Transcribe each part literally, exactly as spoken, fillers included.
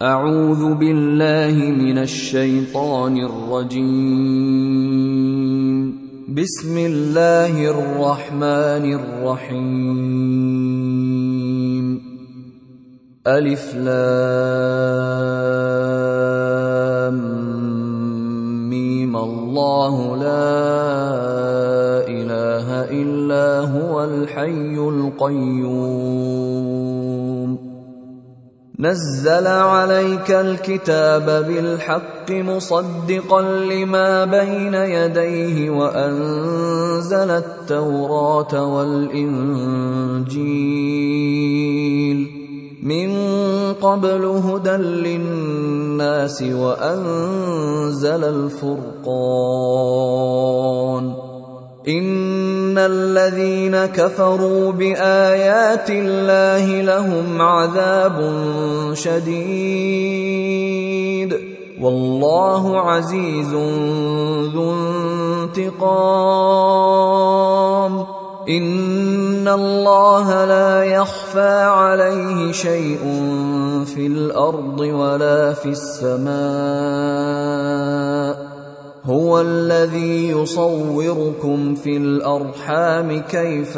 أعوذ بالله من الشيطان الرجيم. بسم الله الرحمن الرحيم. ألف لام ميم الله لا إله إلا هو الحي القيوم نزل عليك الكتاب بالحق مصدقا لما بين يديه وأنزل التوراة والإنجيل من قبل هدى للناس وأنزل الفرقان إن الذين كفروا بآيات الله لهم عذاب شديد والله عزيز ذو انتقام إن الله لا يخفى عليه شيء في الأرض ولا في السماء هو الذي يصوركم في الأرحام كيف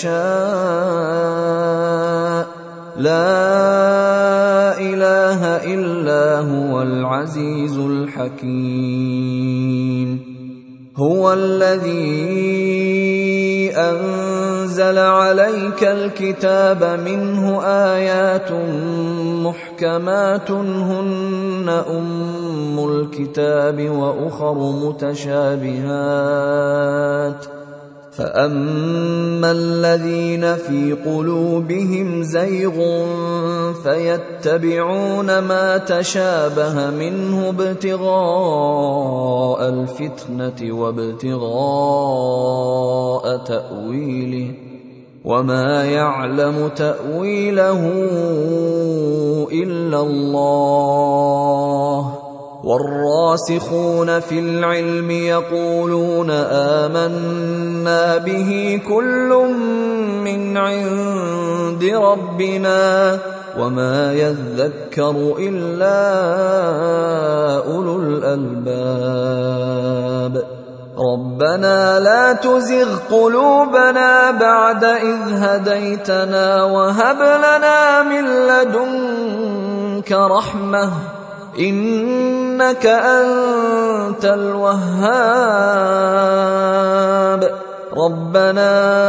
يشاء لا إله إلا هو العزيز الحكيم هو الذي أنزل عليك الكتاب منه آيات محكمات هن أم الكتاب وأخر متشابهات فأما الذين في قلوبهم زيغ فيتبعون ما تشابه منه ابتغاء الفتنة وابتغاء تأويله وما يعلم تأويله إلا الله والراسخون في العلم يقولون آمنا به كل من عند ربنا وما يذكر إلا أولو الألباب ربنا لا تزغ قلوبنا بعد إذ هديتنا وهب لنا من لدنك رحمة إنك أنت الوهاب ربنا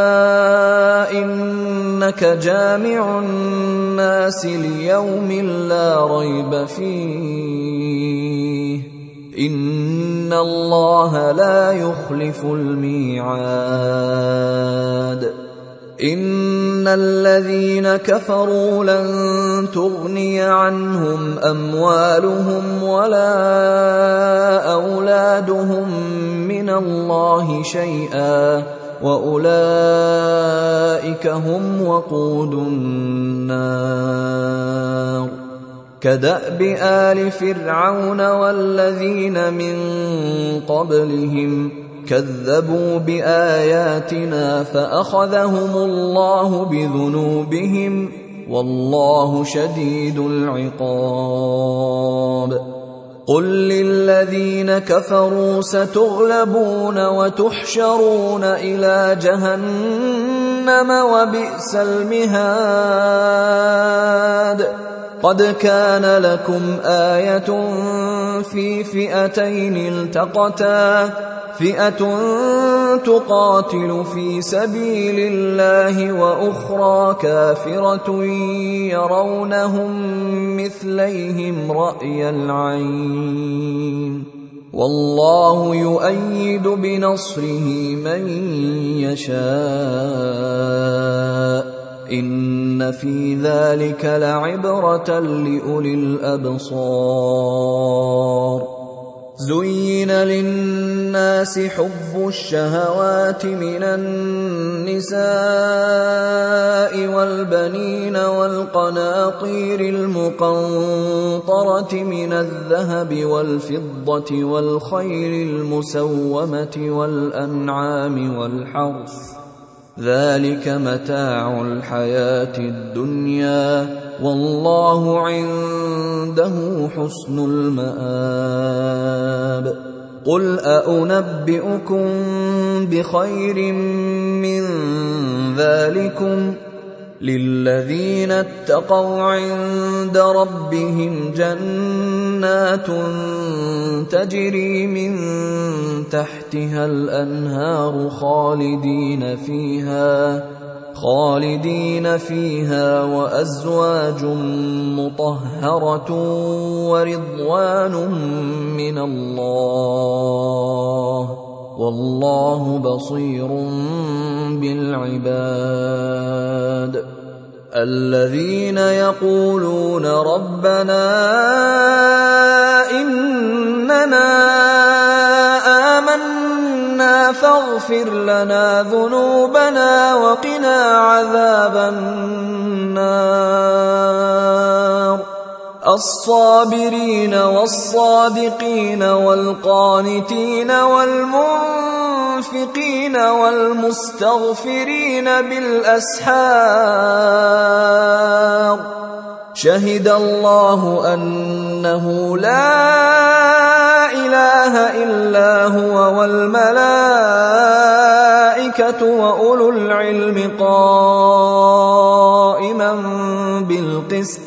إنك جامع الناس ليوم لا ريب فيه إن الله لا يخلف الميعاد إن الذين كفروا لن تغني عنهم أموالهم ولا أولادهم من الله شيئا وأولئك هم وقود النار كدأب آل فرعون والذين من قبلهم كذبوا بآياتنا فأخذهم الله بذنوبهم والله شديد العقاب قل للذين كفروا ستغلبون وتحشرون إلى جهنم وبئس المهاد قد كان لكم آية في فئتين التقتا فئة تقاتل في سبيل الله وأخرى كافرة يرونهم مثليهم رأي العين والله يؤيد بنصره من يشاء إن في ذلك لعبرة لأولي الأبصار زين للناس حب الشهوات من النساء والبنين والقناطير المقنطرة من الذهب والفضة والخيل المسومة والأنعام والحرث ذلك متاع الحياة الدنيا والله عنده حسن المآب. قل أأنبئكم بخير من ذلكم للذين اتقوا عند ربهم جنات تجري من تحتها الأنهار خالدين فيها خالدين فيها وأزواج مطهرة ورضوان من الله والله بصير بالعباد. الذين يقولون ربنا إننا آمنا فاغفر لنا ذنوبنا وقنا عذاب النار. الصابرين والصادقين والقانتين والمنفقين والمستغفرين بالأسحار. شهد الله أنه لا إله إلا هو والملائكة وأولو العلم قائما بالقسط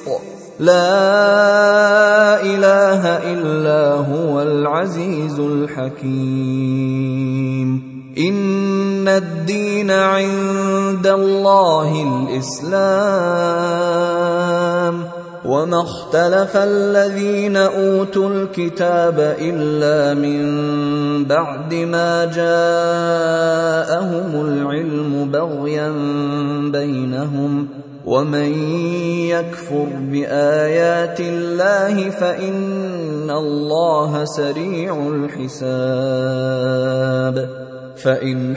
لا إله إلا هو العزيز الحكيم. إن الدين عند الله الإسلام وما اختلف الذين أوتوا الكتاب إلا من بعد ما جاءهم العلم بغيا بينهم ومن يكفر بآيات الله فإن الله سريع الحساب. فإن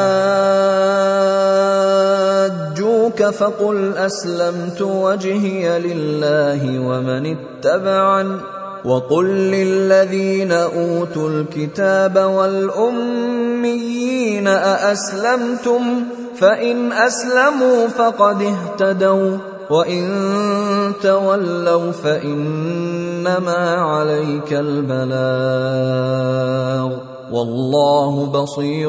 حاجوك فقل أسلمت وجهي لله ومن اتبعني وقل للذين أوتوا الكتاب والأميين أأسلمتم فإن أسلموا فقد اهتدوا وإن تولوا فإنما عليك البلاغ والله بصير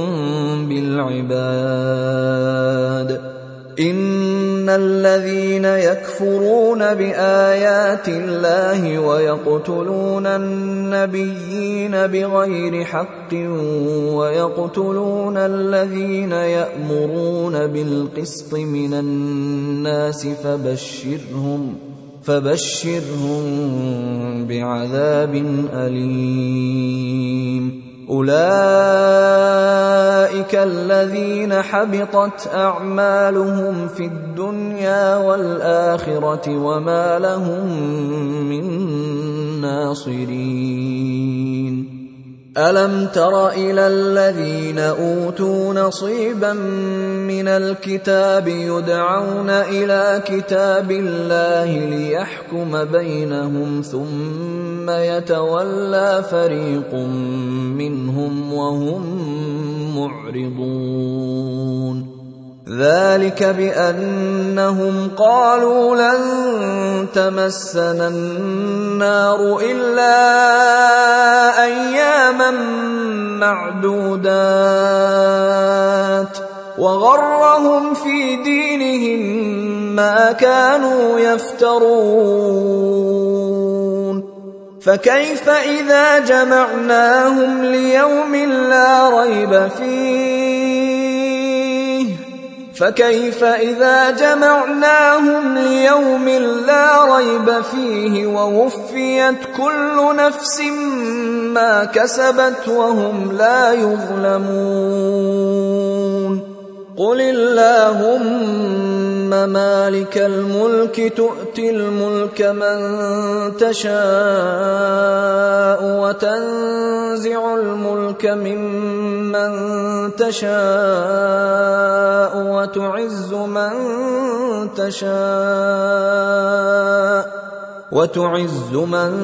بالعباد. إن الذين يكفرون بآيات الله ويقتلون النبيين بغير حق ويقتلون الذين يأمرون بالقسط من الناس فبشرهم فبشرهم بعذاب أليم. أولئك الذين حبطت أعمالهم في الدنيا والآخرة وما لهم من ناصرين. ألم تر إلى الذين أوتوا نصيبا من الكتاب يدعون إلى كتاب الله ليحكم بينهم ثم يتولى فريق منهم وهم معرضون. ذلك بأنهم قالوا لن تمسنا النار إلا أياما معدودات وغرهم في دينهم ما كانوا يفترون. فكيف إذا جمعناهم ليوم لا ريب فيه فكيف إذا جمعناهم ليوم لا ريب فيه ووفيت كل نفس ما كسبت وهم لا يظلمون. قل اللهم مالك الملك تؤتي الملك من تشاء وتنزع الملك ممن تشاء وتعز من تشاء وتعز من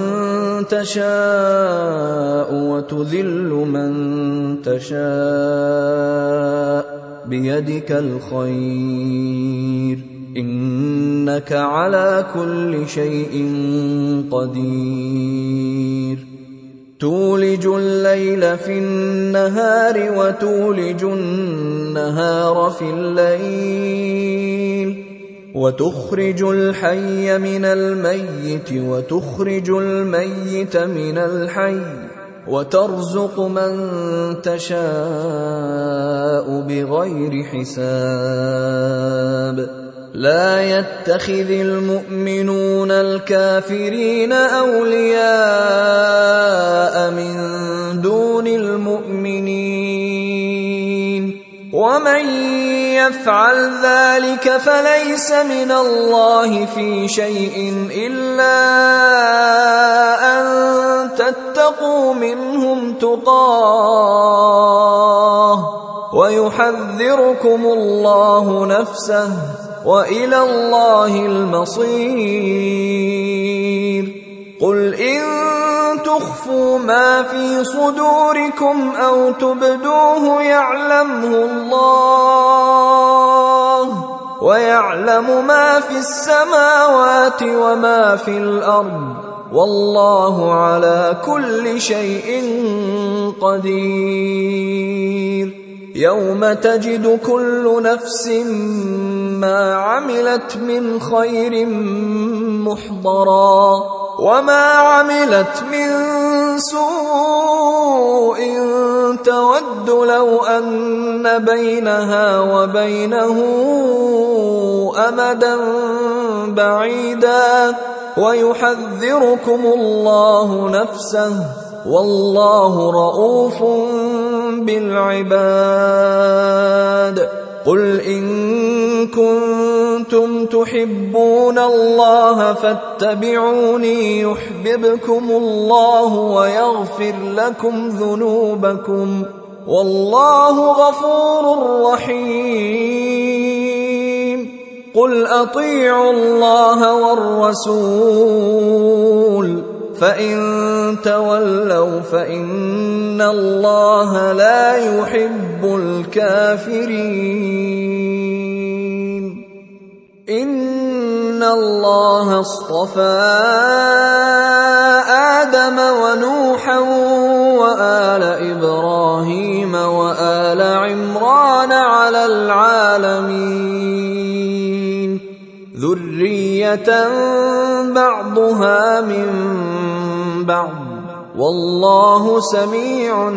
تشاء وتذل من تشاء بيدك الخير إنك على كل شيء قدير تولج الليل في النهار وتولج النهار في الليل وتخرج الحي من الميت وتخرج الميت من الحي وترزق من تشاء بغير حساب لا يتخذ المؤمنون الكافرين أولياء من دون المؤمنين ومن يفعل ذلك فليس من الله في شيء إلا أن تتقوا منهم تقاه ويحذركم الله نفسه وإلى الله المصير قل إن تخفوا ما في صدوركم أو تبدوه يعلمه الله ويعلم ما في السماوات وما في الأرض والله على كل شيء قدير يوم تجد كل نفس ما عملت من خير محضرا وما عملت من سوء تود لو أن بينها وبينه أمدا بعيدا ويحذركم الله نفسه والله رؤوف بالعباد قل إن كنتم تحبون الله فاتبعوني يحببكم الله ويغفر لكم ذنوبكم والله غفور رحيم قل أطيعوا الله والرسول فإن تولوا فإن الله لا يحب الكافرين إن الله اصطفى آدم ونوحا وآل إبراهيم وآل عمران على العالمين ذرية بعضها من بعض والله سميع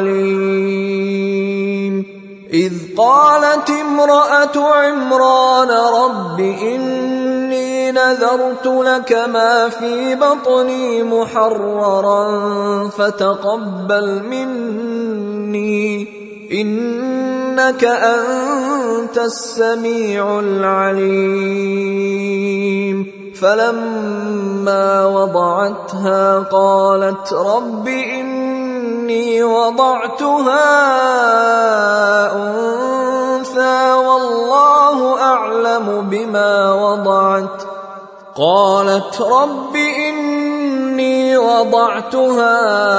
عليم إذ قالت امرأة عمران رب إني نذرت لك ما في بطني محررا فتقبل مني إنك أنت السميع العليم فلما وضعتها قالت رب إني وضعتها أنثى والله أعلم بما وضعت قالت رب إني وضعتها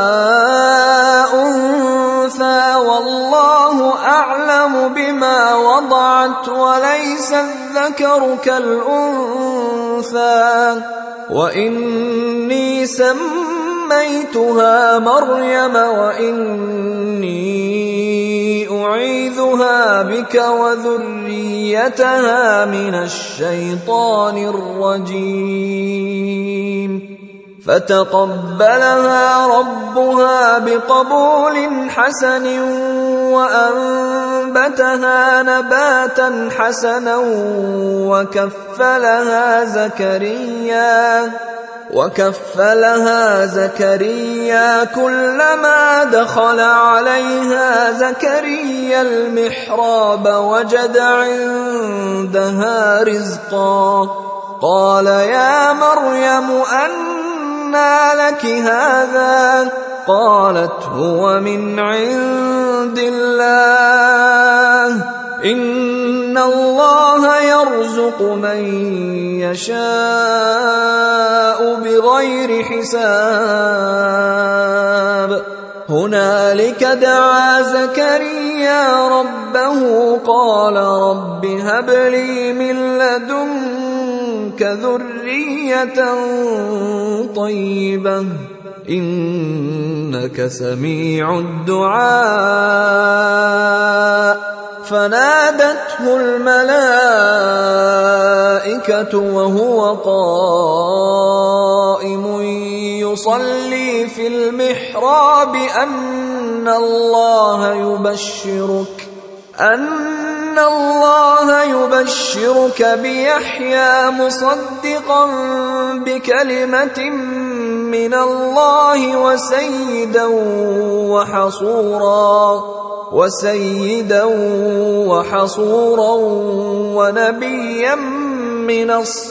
أنثى والله أعلم بما وضعت وليس الذكر كالأنثى وإني سميتها مريم وإني أعيذها بك وذريتها من الشيطان الرجيم فتقبلها ربها بقبول حسن وأنبتها نباتا حسنا وكفلها زكريا وكفلها زكريا كلما دخل عليها زكريا المحراب وجد عندها رزقا قال يا مريم أنى لك هذا قالت هو من عند الله إن الله يرزق من يشاء بغير حساب هنالك دعا زكريا ربه قال رب هب لي من لدنك منك ذرية طيبة إنك سميع الدعاء. فنادته الملائكة وهو قائم يصلي في المحراب أن الله يبشرك أن الله يبشرك بيحيى مصدقا بكلمة من الله وسيدا وحصورا وسيدا وحصورا ونبيا من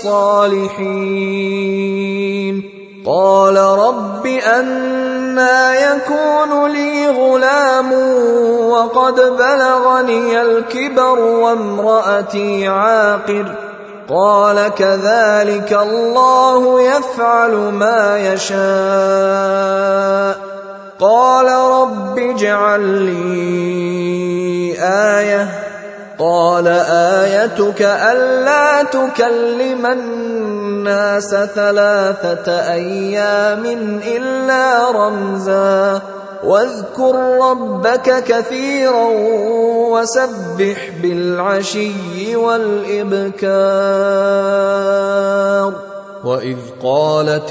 الصالحين. قال رب أنى يكون لي غلام وقد بلغني الكبر وامرأتي عاقر. قال كذلك الله يفعل ما يشاء. قال رب اجعل لي آية. قال آيتك ألا تكلم الناس ثلاثة أيام إلا رمزا واذكر ربك كثيرا وسبح بالعشي والإبكار. وإذ قالت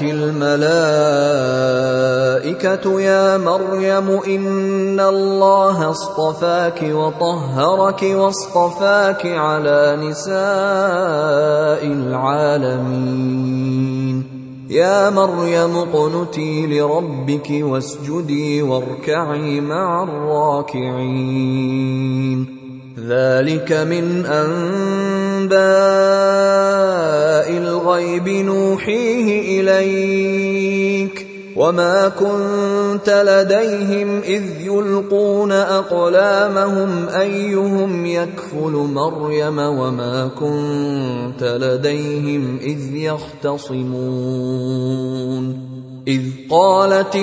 الملائكة يا مريم إن الله اصطفاك وطهرك واصطفاك على نساء العالمين. يا مريم اقنتي لربك واسجدي واركعي مع الراكعين. ذلك من أنباء الغيب نوحيه إليك وما كنت لديهم إذ يلقون أقلامهم أيهم يكفل مريم وما كنت لديهم إذ يختصمون. إذ قالت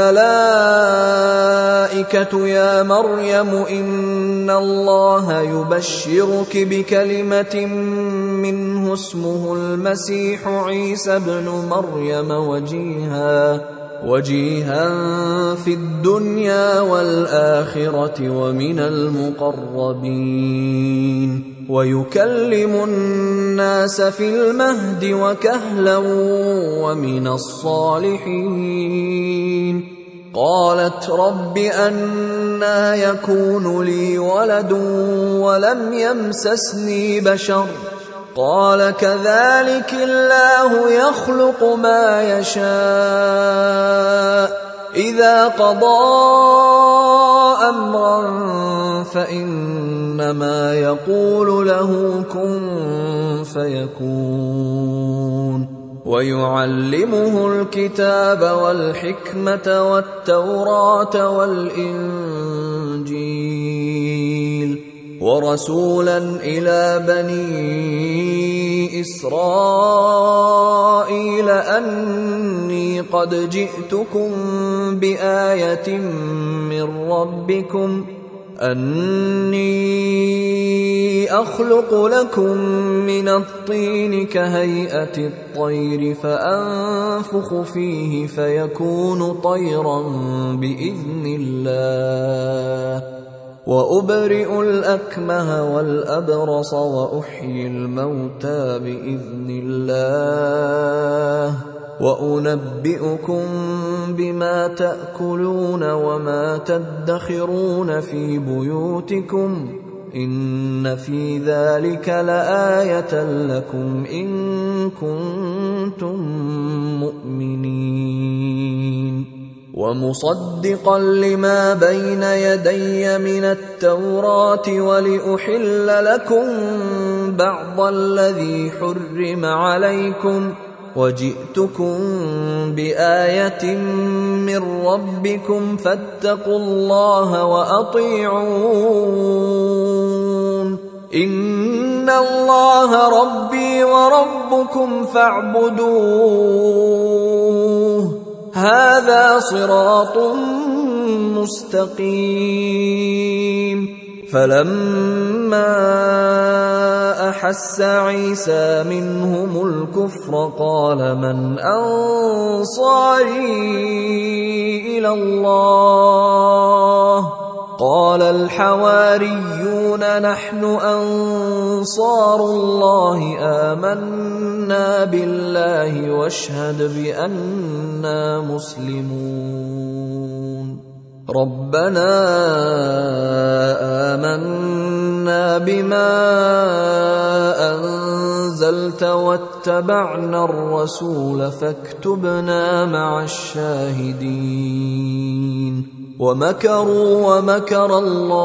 الملائكة يا مريم إن الله يبشرك بكلمة منه اسمه المسيح عيسى ابن مريم وجيها وجيها في الدنيا والآخرة ومن المقربين ويكلم الناس في المهد وكهلا ومن الصالحين. قالت رب أنى يكون لي ولد ولم يمسسني بشر. قال كذلك الله يخلق ما يشاء إذا قضى أمرا فإنما يقول له كن فيكون. ويعلمه الكتاب والحكمة والتوراة والإنجيل ورسولا إلى بني إسرائيل أني قد جئتكم بآية من ربكم أني أخلق لكم من الطين كهيئة الطير فأنفخ فيه فيكون طيرا بإذن الله وأبرئ الأكمه والأبرص وأحيي الموتى بإذن الله وأنبئكم بما تأكلون وما تدخرون في بيوتكم إن في ذلك لآية لكم إن كنتم مؤمنين. ومصدقا لما بين يدي من التوراة ولأحل لكم بعض الذي حرم عليكم وجئتكم بآية من ربكم فاتقوا الله وأطيعون إن الله ربي وربكم فاعبدوه هذا صراط مستقيم. فلما أحس عيسى منهم الكفر قال من أنصاري إلى الله قال الحواريون نحن أنصار الله آمنا بالله واشهد بأننا مسلمون ربنا آمنا بما أنزلت واتبعنا الرسول فاكتبنا مع الشاهدين ومكروا ومكر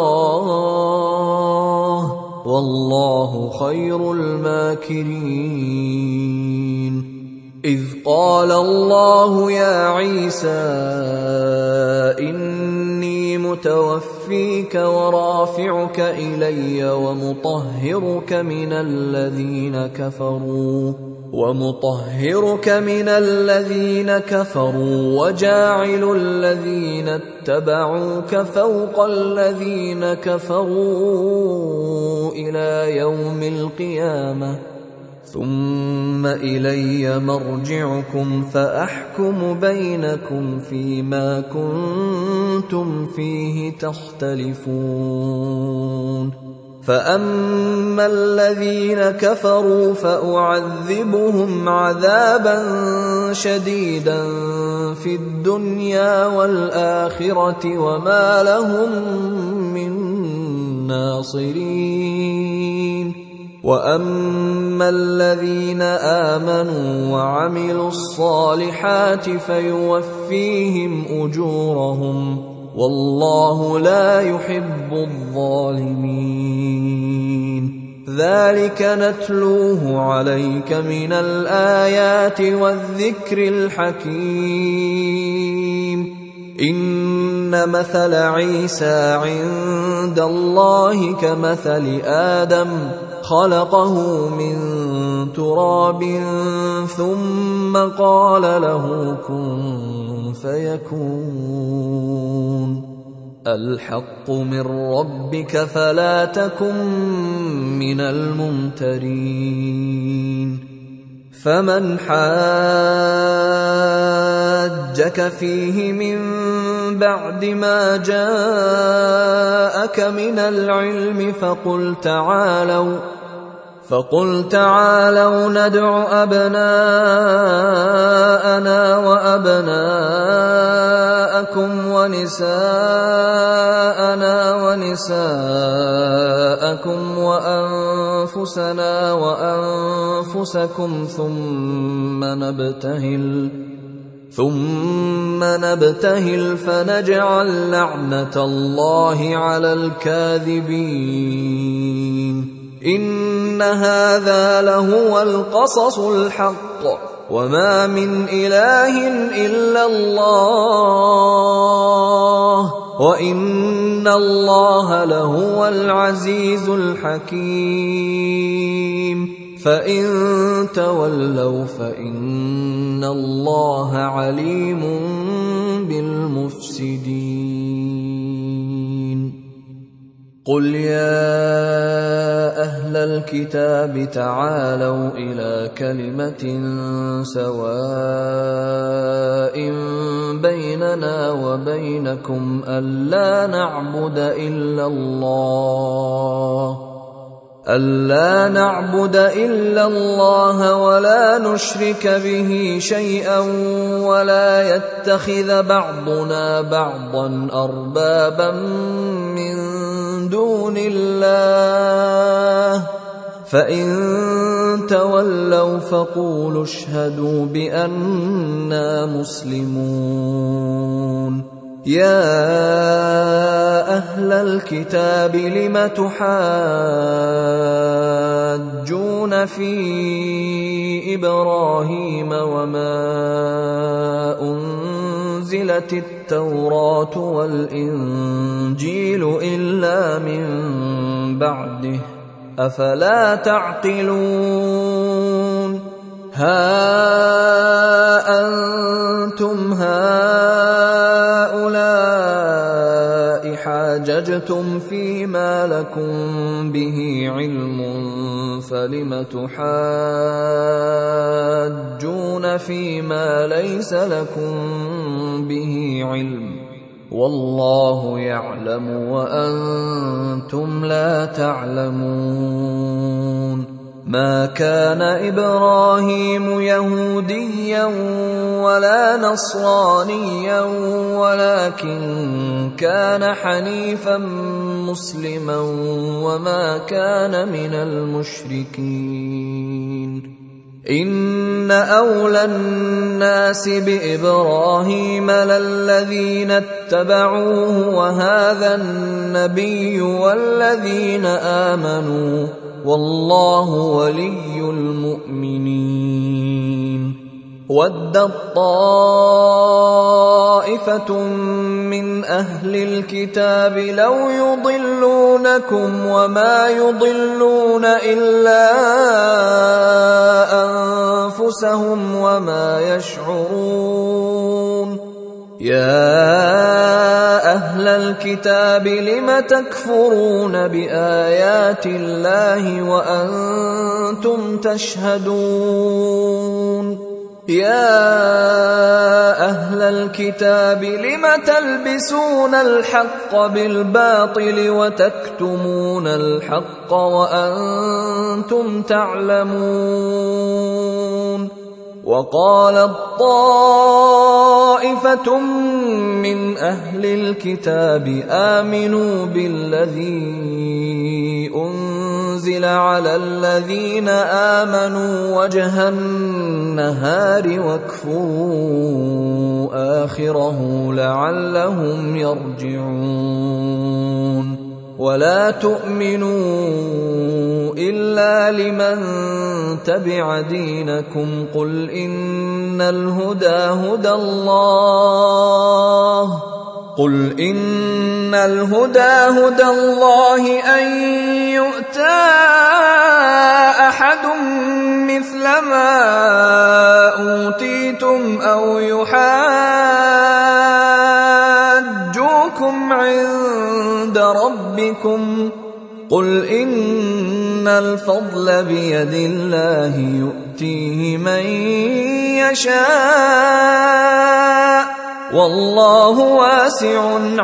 الله والله خير الماكرين إذ قال الله يا عيسى إني متوفيك ورافعك إلي ومطهرك من الذين كفروا ومطهرك من الذين كفروا وجاعل الذين اتبعوك فوق الذين كفروا إلى يوم القيامة ثم إلي مرجعكم فأحكم بينكم فيما كنتم فيه تختلفون فأما الذين كفروا فأعذبهم عذابا شديدا في الدنيا والآخرة وما لهم من ناصرين وأما الذين آمنوا وعملوا الصالحات فيوفيهم أجورهم والله لا يحب الظالمين ذلك نتلوه عليك من الآيات والذكر الحكيم إن مثل عيسى عند الله كمثل آدم خلقه من تراب ثم قال له كن فيكون الحق من ربك فلا تكن من الممترين فمن حاجك فيه من بعد ما جاءك من العلم فقل تعالوا فقل تعالوا ندع أبناءنا وأبناءكم ونساءنا ونساءكم وأنفسنا وأنفسكم ثم نبتهل ثم نبتهل فنجعل لعنة الله على الكاذبين إن هذا لهو القصص الحق وما من إله إلا الله وإن الله لهو العزيز الحكيم فإن تولوا فإن الله عليم بالمفسدين قل يا أهل الكتاب تعالوا إلى كلمة سواء بيننا وبينكم ألا نعبد إلا الله ألا نعبد إلا الله ولا نشرك به شيئا ولا يتخذ بعضنا بعضا أربابا من دون الله فإن تولوا فقولوا اشهدوا بأننا مسلمون يا أهل الكتاب لم تحاجون في إبراهيم وما أنزلت التوراة والإنجيل إلا من بعده أفلا تعقلون ها أنتم هؤلاء حاججتم فيما لكم به علم فلم تحاجون فيما ليس لكم به علم والله يعلم وأنتم لا تعلمون. ما كان إبراهيم يهوديا ولا نصرانيا ولكن كان حنيفا مسلما وما كان من المشركين. إن أولى الناس بإبراهيم للذين اتبعوه وهذا النبي والذين آمنوا والله ولي المؤمنين. ودت طائفة من أهل الكتاب لو يضلونكم وما يضلون إلا أنفسهم وما يشعرون. يا أهل الكتاب لم تكفرون بآيات الله وأنتم تشهدون. يا أهل الكتاب لم تلبسون الحق بالباطل وتكتمون الحق وأنتم تعلمون. وقالت طائفة من أهل الكتاب آمنوا بالذي أنزل على الذين آمنوا وجه النهار واكفروا آخره لعلهم يرجعون. ولا تؤمنوا إلا لمن تبع دينكم قل إن الهدى هدى الله قل إن الهدى هدى الله أن يؤتى أحد مثل ما أوتيتم أو يحاجوكم عند ربكم قل إن الفضل بيد الله يؤتيه من يشاء والله واسع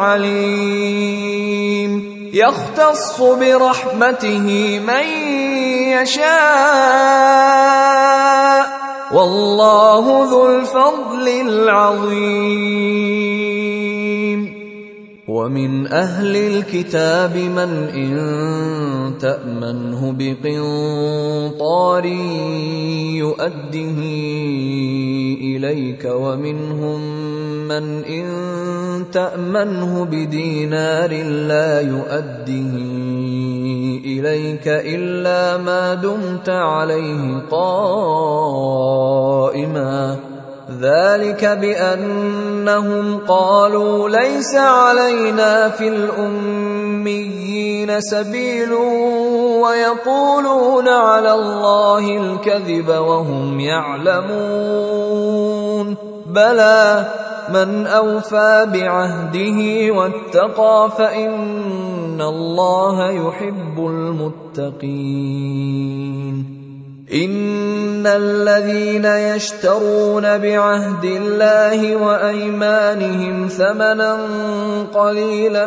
عليم. يختص برحمته من يشاء والله ذو الفضل العظيم. ومن أهل الكتاب من إن تأمنه بقنطار يؤده إليك ومنهم من إن تأمنه بدينار لا يؤده إليك إلا ما دمت عليه قائما ذلك بأنهم قالوا ليس علينا في الأميين سبيل ويقولون على الله الكذب وهم يعلمون. بلى من أوفى بعهده واتقى فإن الله يحب المتقين. إن الذين يشترون بعهد الله وأيمانهم ثمنا قليلا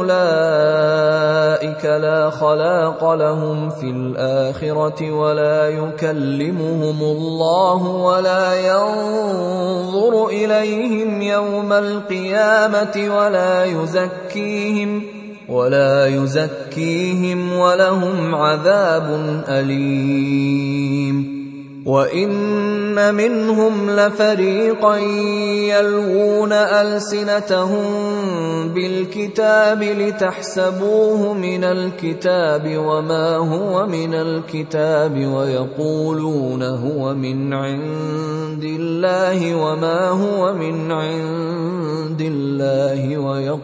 أولئك لا خلاق لهم في الآخرة ولا يكلمهم الله ولا ينظر إليهم يوم القيامة ولا يزكيهم ولا يزكيهم ولهم عذاب أليم. وإن منهم لفريقا يلوون ألسنتهم بالكتاب لتحسبوه من الكتاب وما هو من الكتاب ويقولون هو من عند الله وما هو من عند الله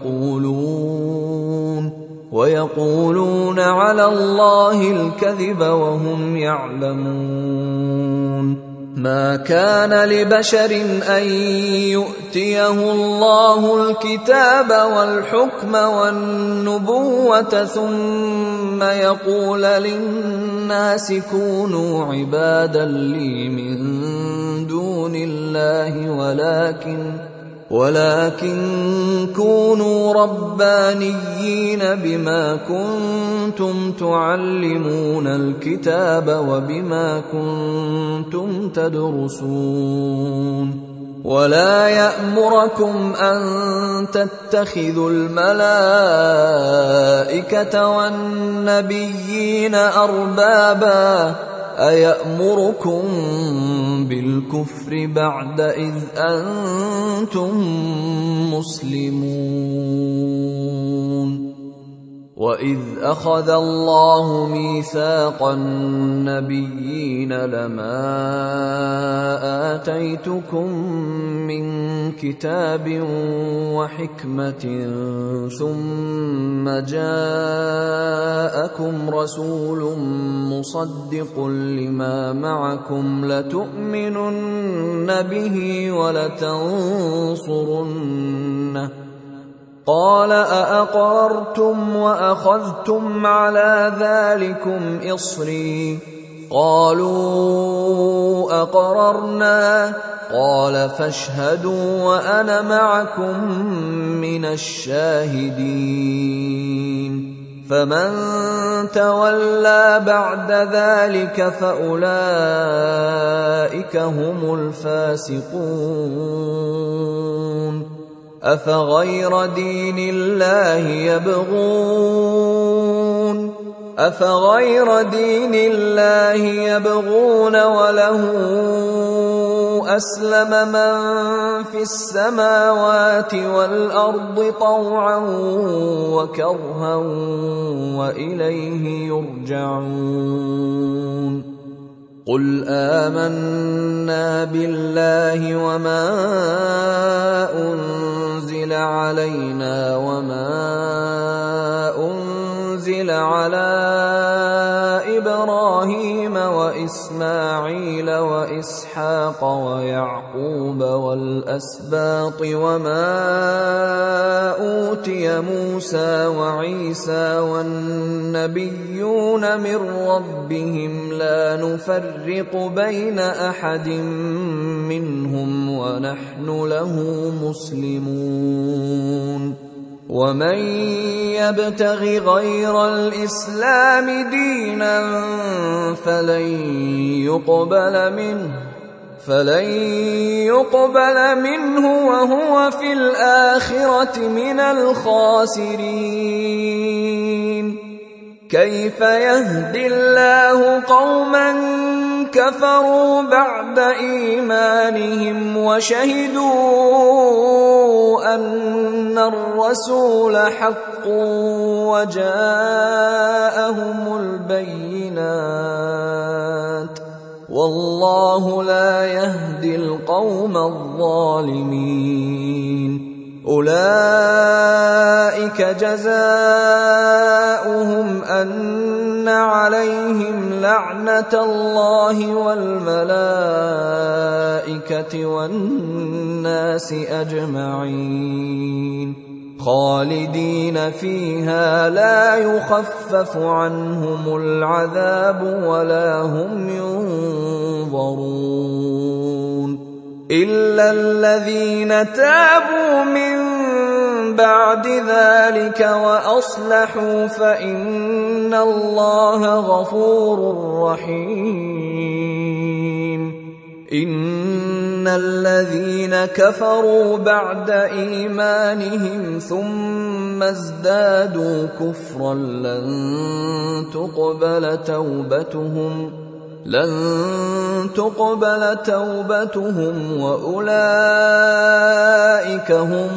ويقولون ويقولون على الله الكذب وهم يعلمون. ما كان لبشر أن يؤتيه الله الكتاب والحكم والنبوة ثم يقول للناس كونوا عبادا لي من دون الله ولكن ولكن كونوا ربانيين بما كنتم تعلمون الكتاب وبما كنتم تدرسون ولا يأمركم أن تتخذوا الملائكة والنبيين أربابا أيأمركم بالكفر بعد إذ أنتم مسلمون وإذ أخذ الله ميثاق النبيين لما آتيتكم من كتاب وحكمة ثم جاءكم رسول مصدق لما معكم لتؤمنن به ولتنصرنه قال أأقررتم وأخذتم على ذلكم إصري قالوا أقررنا قال فاشهدوا وأنا معكم من الشاهدين فمن تولى بعد ذلك فأولئك هم الفاسقون أفغير دين الله يبغون أفغير دين الله يبغون وله أسلم من في السماوات والأرض طوعا وكرها وإليه يرجعون قل آمنا بالله وما أنزل علينا وما أنزل على إبراهيم وإسماعيل وإسحاق ويعقوب والأسباط وما أوتي موسى وعيسى والنبيون من ربهم لا نفرق بين أحد منهم ونحن له مسلمون ومن يبتغ غير الإسلام دينا فلن يقبل منه فلن يقبل منه وهو في الآخرة من الخاسرين كيف يهدي الله قوما كفروا بعد إيمانهم وشهدوا أن الرسول حق وجاءهم البينات والله لا يهدي القوم الظالمين أولئك جزاؤهم أن عليهم لعنة الله والملائكة والناس أجمعين خالدين فيها لا يخفف عنهم العذاب ولا هم ينظرون إلا الذين تابوا من بعد ذلك وأصلحوا فإن الله غفور رحيم إن الذين كفروا بعد إيمانهم ثم ازدادوا كفرا لن تقبل توبتهم لن تقبل توبتهم وأولئك هم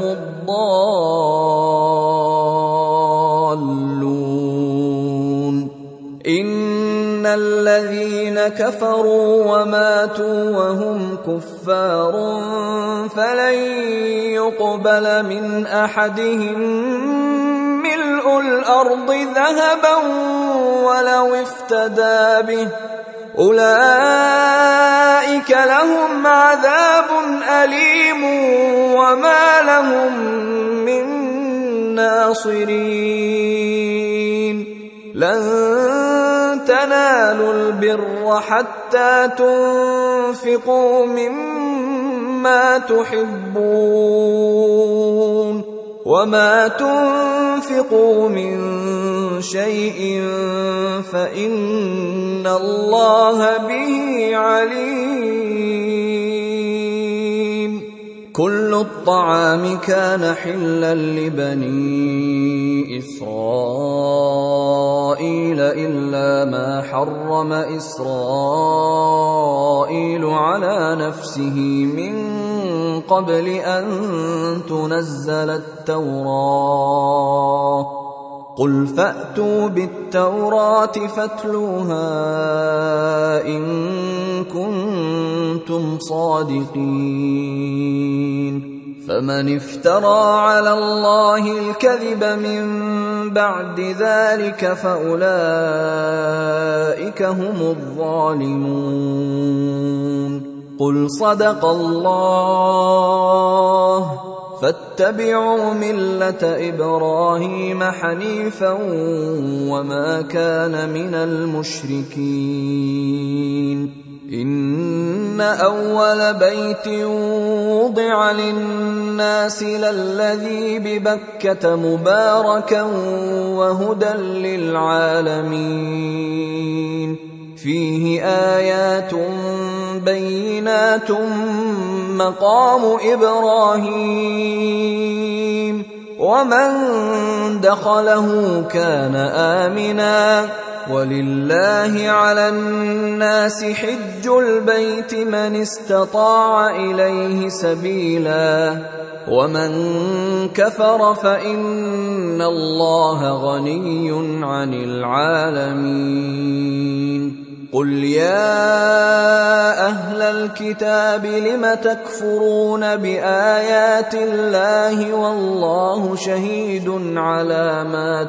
الضالون إن الذين كفروا وماتوا وهم كفار فلن يقبل من أحدهم ملء الأرض ذهبا ولو افتدى به أولئك لهم عذاب أليم وما لهم من ناصرين لن تنالوا البر حتى تنفقوا مما تحبون وما تنفقوا من شيء فإن الله به عليم. كل الطعام كان حلا لبني إسرائيل إلا ما حرم إسرائيل على نفسه من قبل أن تنزل التوراة قل فأتوا بالتوراة فاتلوها إن كنتم صادقين. فمن افترى على الله الكذب من بعد ذلك فأولئك هم الظالمون. قل صدق الله فاتبعوا ملة إبراهيم حنيفا وما كان من المشركين. إن أول بيت وضع للناس للذي ببكة مباركا وهدى للعالمين فيه آيات بينات مقام إبراهيم ومن دخله كان آمنا ولله على الناس حج البيت من استطاع إليه سبيلا ومن كفر فإن الله غني عن العالمين. قل يا أهل الكتاب لم تكفرون بآيات الله والله شهيد على ما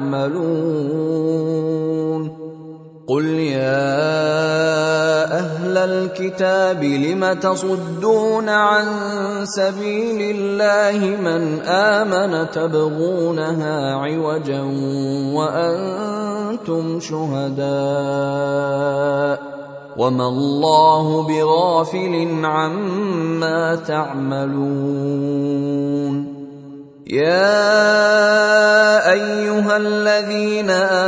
تعملون. قل يا أهل الكتاب لم تصدون عن سبيل الله من آمن تبغونها عوجا وأنتم شهداء وما الله بغافل عما تعملون. يا أيها الذين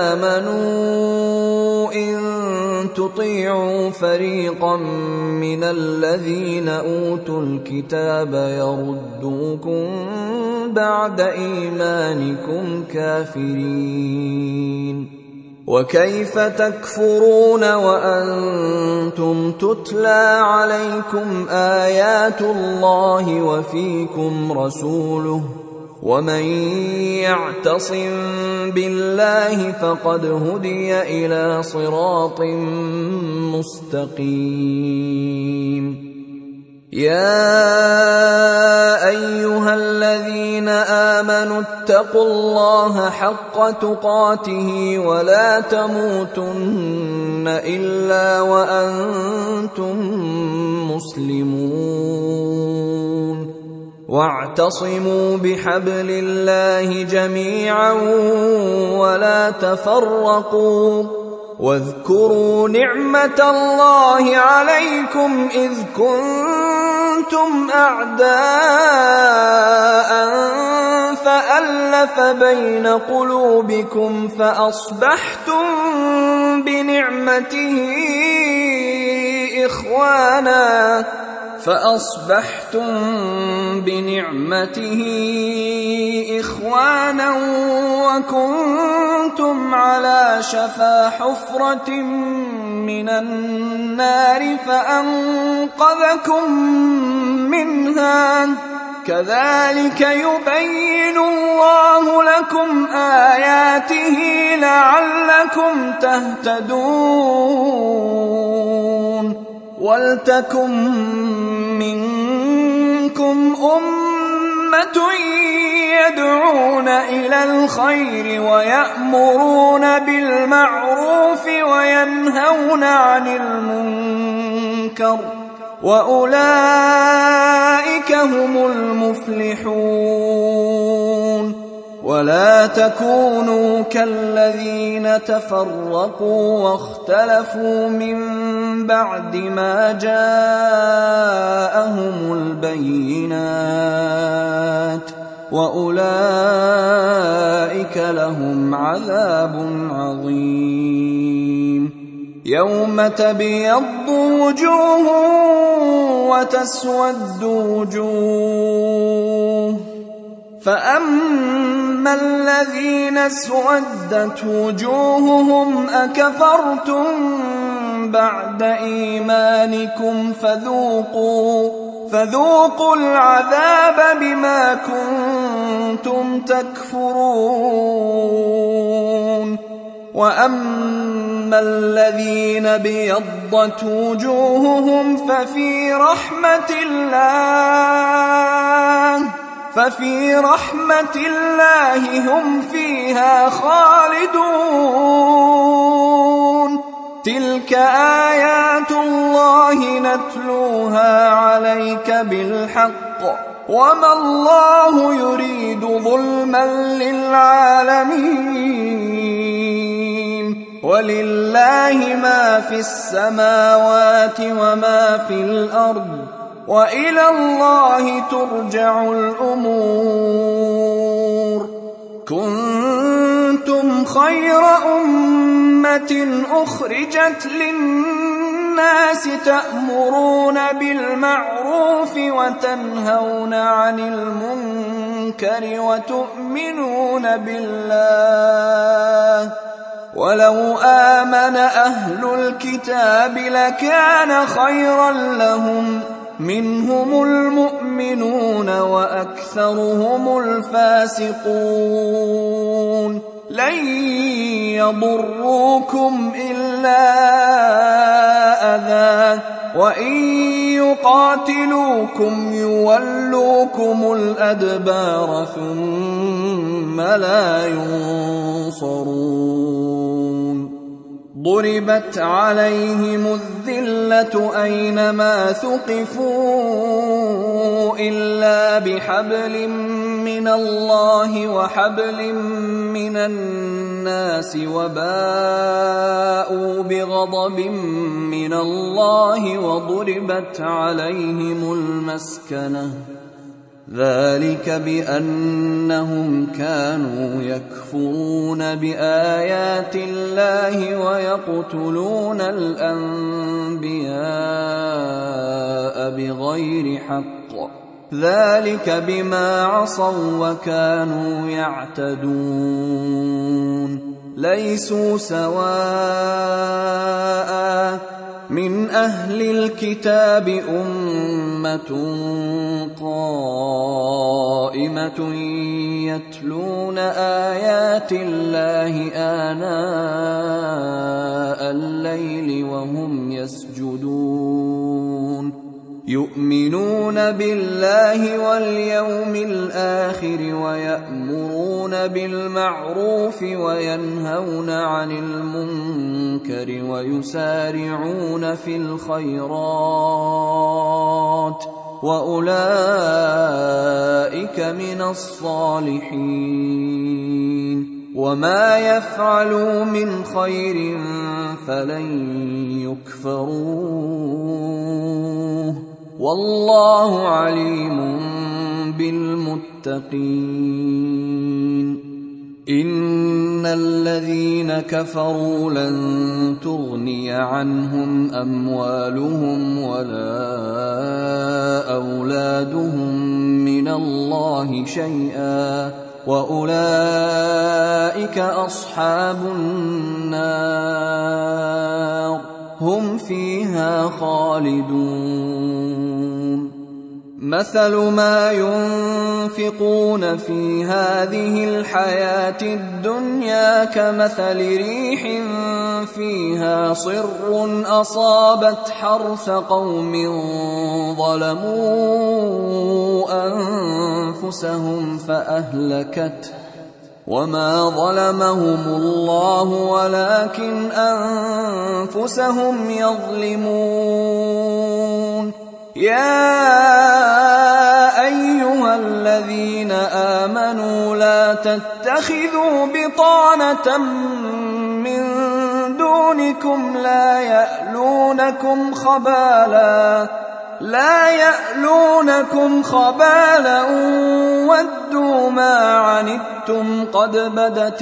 آمنوا إن تطيعوا فريقا من الذين أوتوا الكتاب يردوكم بعد إيمانكم كافرين وكيف تكفرون وأنتم تتلى عليكم آيات الله وفيكم رسوله ومن يعتصم بالله فقد هدي إلى صراط مستقيم. يا أيها الذين آمنوا اتقوا الله حق تقاته ولا تموتن إلا وأنتم مسلمون واعتصموا بحبل الله جميعا ولا تفرقوا واذكروا نعمة الله عليكم إذ كنتم أعداء فألف بين قلوبكم فأصبحتم بنعمته إخوانا فأصبحتم بنعمته إخوانا وكنتم على شفا حفرة من النار فأنقذكم منها كذلك يبين الله لكم آياته لعلكم تهتدون. ولتكن منكم أمة يدعون إلى الخير ويأمرون بالمعروف وينهون عن المنكر وأولئك هم المفلحون. ولا تكونوا كالذين تفرقوا واختلفوا من بعد ما جاءهم البينات وأولئك لهم عذاب عظيم. يوم تبيض وجوه وتسود وجوه، فأما الذين اسودت وجوههم أكفرتم بعد إيمانكم فذوقوا فذوقوا العذاب بما كنتم تكفرون. وأما الذين بيضت وجوههم ففي رحمة الله ففي رحمة الله هم فيها خالدون. تلك آيات الله نتلوها عليك بالحق وما الله يريد ظلما للعالمين. ولله ما في السماوات وما في الأرض وإلى الله ترجع الأمور. كنتم خير أمة أخرجت للناس تأمرون بالمعروف وتنهون عن المنكر وتؤمنون بالله. ولو آمن أهل الكتاب لكان خيرا لهم، منهم المؤمنون وأكثرهم الفاسقون. لن يضروكم إلا أذى، وإن يقاتلوكم يولوكم الأدبار ثم لا ينصرون. ضربت عليهم الذلة أينما ثقفوا إلا بحبل من الله وحبل من الناس وباءوا بغضب من الله وضربت عليهم المسكنة. ذلك بأنهم كانوا يكفرون بآيات الله ويقتلون الأنبياء بغير حق. ذلك بما عصوا وكانوا يعتدون. ليسوا سواء من أهل الكتاب أمة قائمة يتلون آيات الله آناء الليل وهم يسجدون. يؤمنون بالله واليوم الآخر ويأمرون بالمعروف وينهون عن المنكر ويسارعون في الخيرات وأولئك من الصالحين. وما يفعلوا من خير فلن يكفروه والله عليم بالمتقين. إن الذين كفروا لن تغني عنهم أموالهم ولا أولادهم من الله شيئا وأولئك أصحاب النار هم فيها خالدون. مثل ما ينفقون في هذه الحياة الدنيا كمثل ريح فيها صر أصابت حرث قوم ظلموا أنفسهم فأهلكته وما ظلمهم الله ولكن أنفسهم يظلمون. يا أيها الذين آمنوا لا تتخذوا بطانة من دونكم لا يألونكم خبالا لا يألونكم خبالا ودوا ما عنتم قد بدت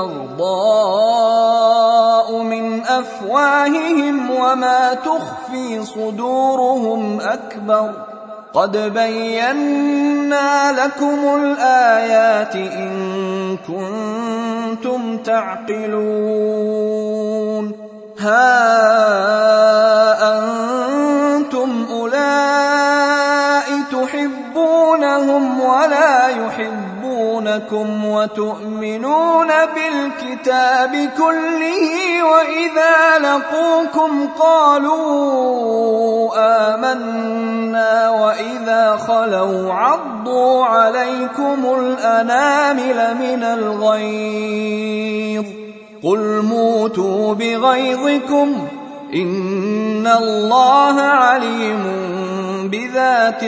البغضاء من أفواههم وما تخفي صدورهم أكبر قد بينا لكم الآيات إن كنتم تعقلون. ها أنتم أولئك تحبونهم ولا يحبونكم وتؤمنون بالكتاب كله وإذا لقوكم قالوا آمنا وإذا خلوا عضوا عليكم الأنامل من الغيظ قل موتوا بغيظكم إن الله عليم بذات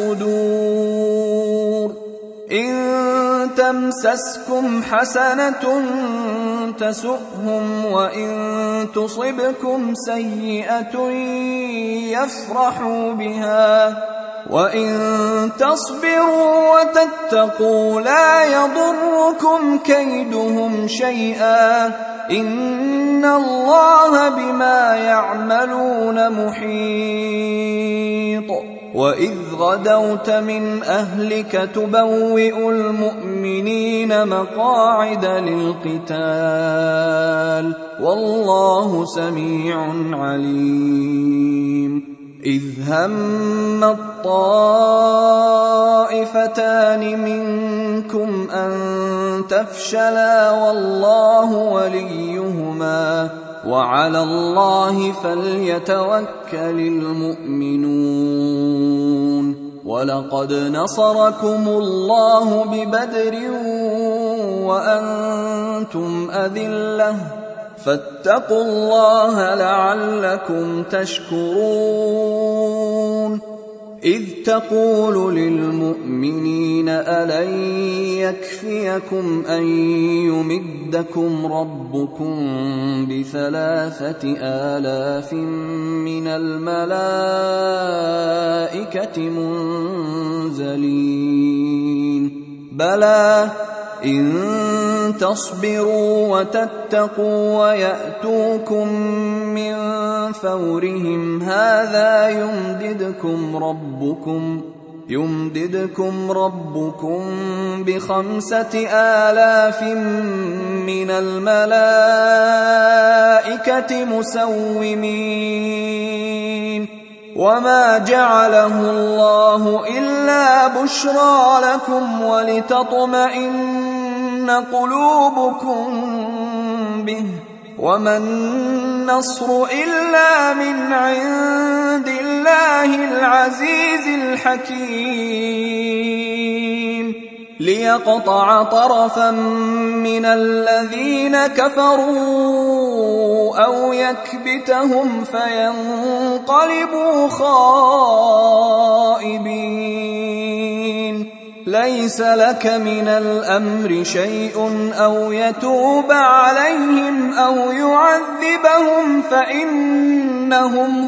الصدور. إن تمسسكم حسنة تسؤهم وإن تصبكم سيئة يفرحوا بها وإن تصبروا وتتقوا لا يضركم كيدهم شيئا إن الله بما يعملون محيط. وإذ غدوت من أهلك تبوئ المؤمنين مقاعد للقتال والله سميع عليم. إذ هم الطائفتان منكم أن تفشلا والله وليهما وعلى الله فليتوكل المؤمنون. ولقد نصركم الله ببدر وأنتم أذلة فاتقوا الله لعلكم تشكرون. إذ تقول للمؤمنين ألن يكفيكم أن يمدكم ربكم بثلاثة آلاف من الملائكة منزلين بلى إن تصبروا وتتقوا ويأتوكم من فورهم هذا يمددكم ربكم يمددكم ربكم بخمسة آلاف من الملائكة مسومين. وما جعله الله إلا بشرى لكم ولتطمئن قلوبكم به وما النصر إلا من عند الله العزيز الحكيم ليقطع طرفا من الذين كفروا أو يكبتهم فينقلبوا خائبين. ليس لك من الأمر شيء أو يتوب عليهم أو يعذبهم فإنهم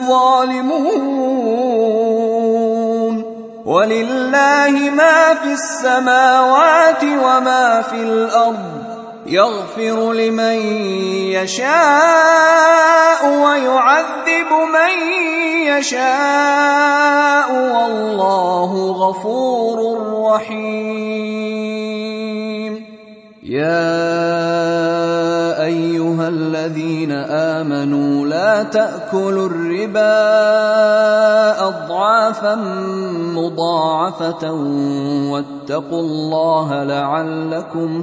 ظالمون. ولله ما في السماوات وما في الأرض يغفر لمن يشاء ويعذب من يشاء والله غفور رحيم. يا أيها الذين آمنوا لا تأكلوا الربا أضعافا مضاعفة واتقوا الله لعلكم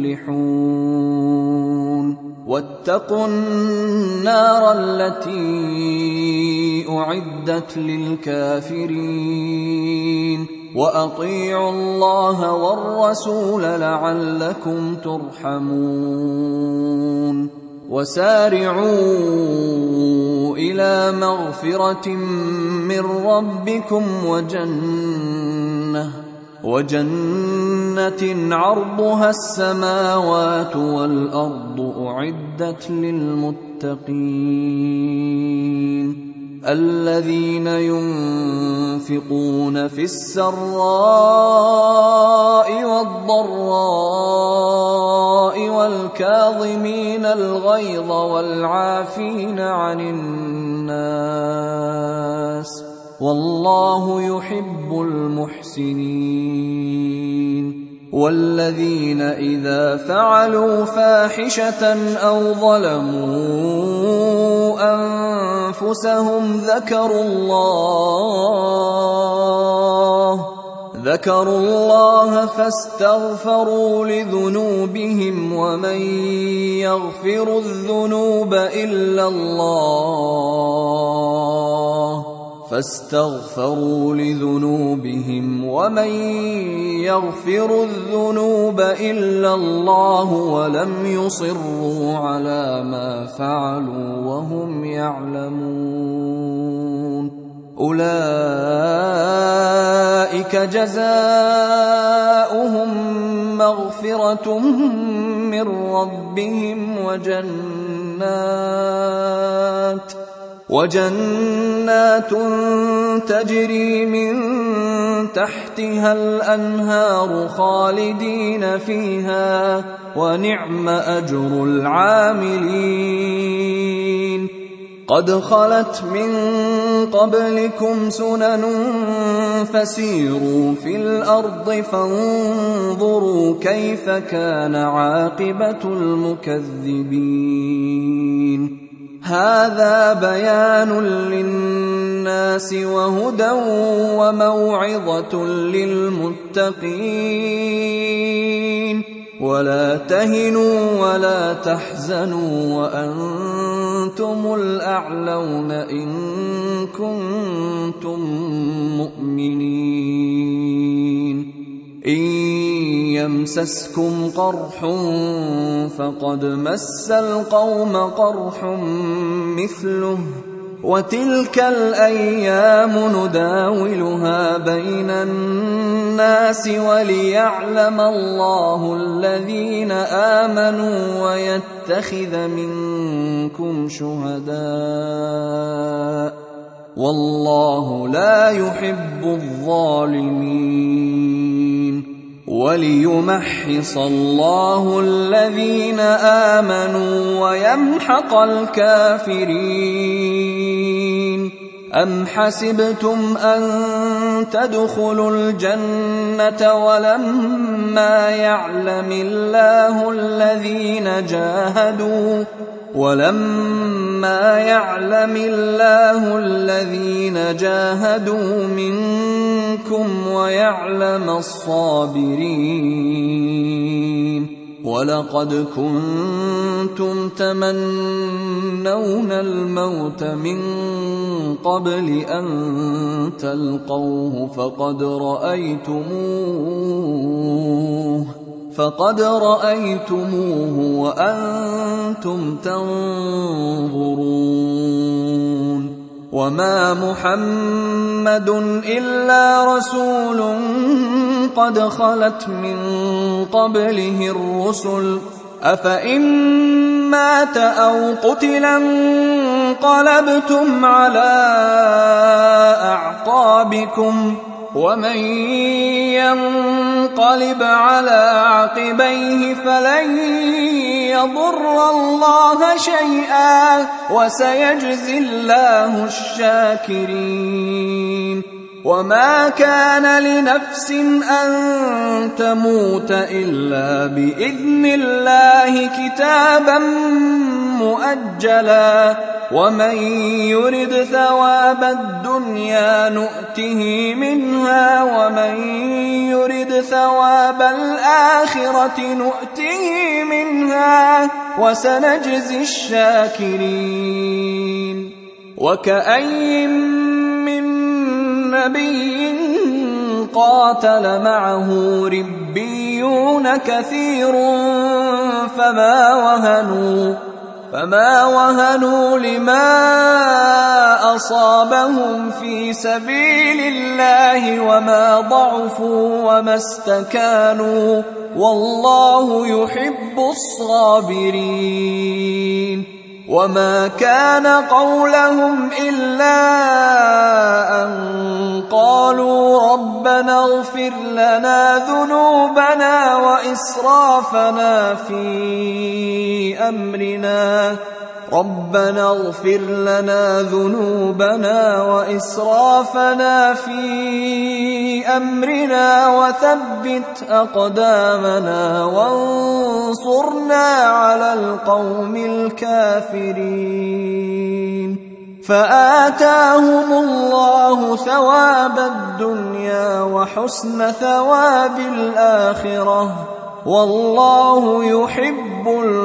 تفلحون. واتقوا النار التي أعدت للكافرين وأطيعوا الله والرسول لعلكم ترحمون وسارعوا إلى مغفرة من ربكم وجنة وجنة عرضها السماوات والأرض أعدت للمتقين الذين ينفقون في السراء والضراء والكاظمين الغيظ والعافين عن الناس والله يحب المحسنين والذين إذا فعلوا فاحشة أو ظلموا أنفسهم ذكروا الله ذكروا الله فاستغفروا لذنوبهم ومن يغفر الذنوب إلا الله فاستغفروا لذنوبهم ومن يغفر الذنوب إلا الله ولم يصروا على ما فعلوا وهم يعلمون أولئك جزاؤهم مغفرة من ربهم وجنات وجنات تجري من تحتها الأنهار خالدين فيها ونعم أجر العاملين قد خلت من قبلكم سنن فسيروا في الأرض فانظروا كيف كان عاقبة المكذبين هذا بيان للناس وهدى وموعظة للمتقين ولا تهنوا ولا تحزنوا وأنتم الأعلون إن كنتم مؤمنين إن يمسسكم قرح فقد مس القوم قرح مثله وتلك الأيام نداولها بين الناس وليعلم الله الذين آمنوا ويتخذ منكم شهداء والله لا يحب الظالمين وليمحص الله الذين آمنوا ويمحق الكافرين أم حسبتم أن تدخلوا الجنة ولما يعلم الله الذين جاهدوا ولما يعلم الله الذين جاهدوا منكم ويعلم الصابرين ولقد كنتم تمنون الموت من قبل أن تلقوه فقد رأيتموه فقد رأيتموه وأنتم تنظرون وما محمد إلا رسول قد خلت من قبله الرسل أفإن مات أو قتلا انقلبتم على أعقابكم ومن ينقلب على عقبيه فلن يضر الله شيئا وسيجزي الله الشاكرين وما كان لنفس أن تموت إلا بإذن الله كتابا مؤجلا ومن يرد ثواب الدنيا نؤته منها ومن يرد ثواب الآخرة نؤته منها وسنجزي الشاكرين وكأي من نبي قاتل معه ربيون كثير فما وهنوا فما وهنوا لما أصابهم في سبيل الله وما ضعفوا وما استكانوا والله يحب الصابرين. وما كان قولهم إلا أن قالوا ربنا اغفر لنا ذنوبنا وإسرافنا في أمرنا ربنا اغفر لنا ذنوبنا وإسرافنا في أمرنا وثبت أقدامنا وانصرنا على القوم الكافرين. فآتاهم الله ثواب الدنيا وحسن ثواب الآخرة والله يحب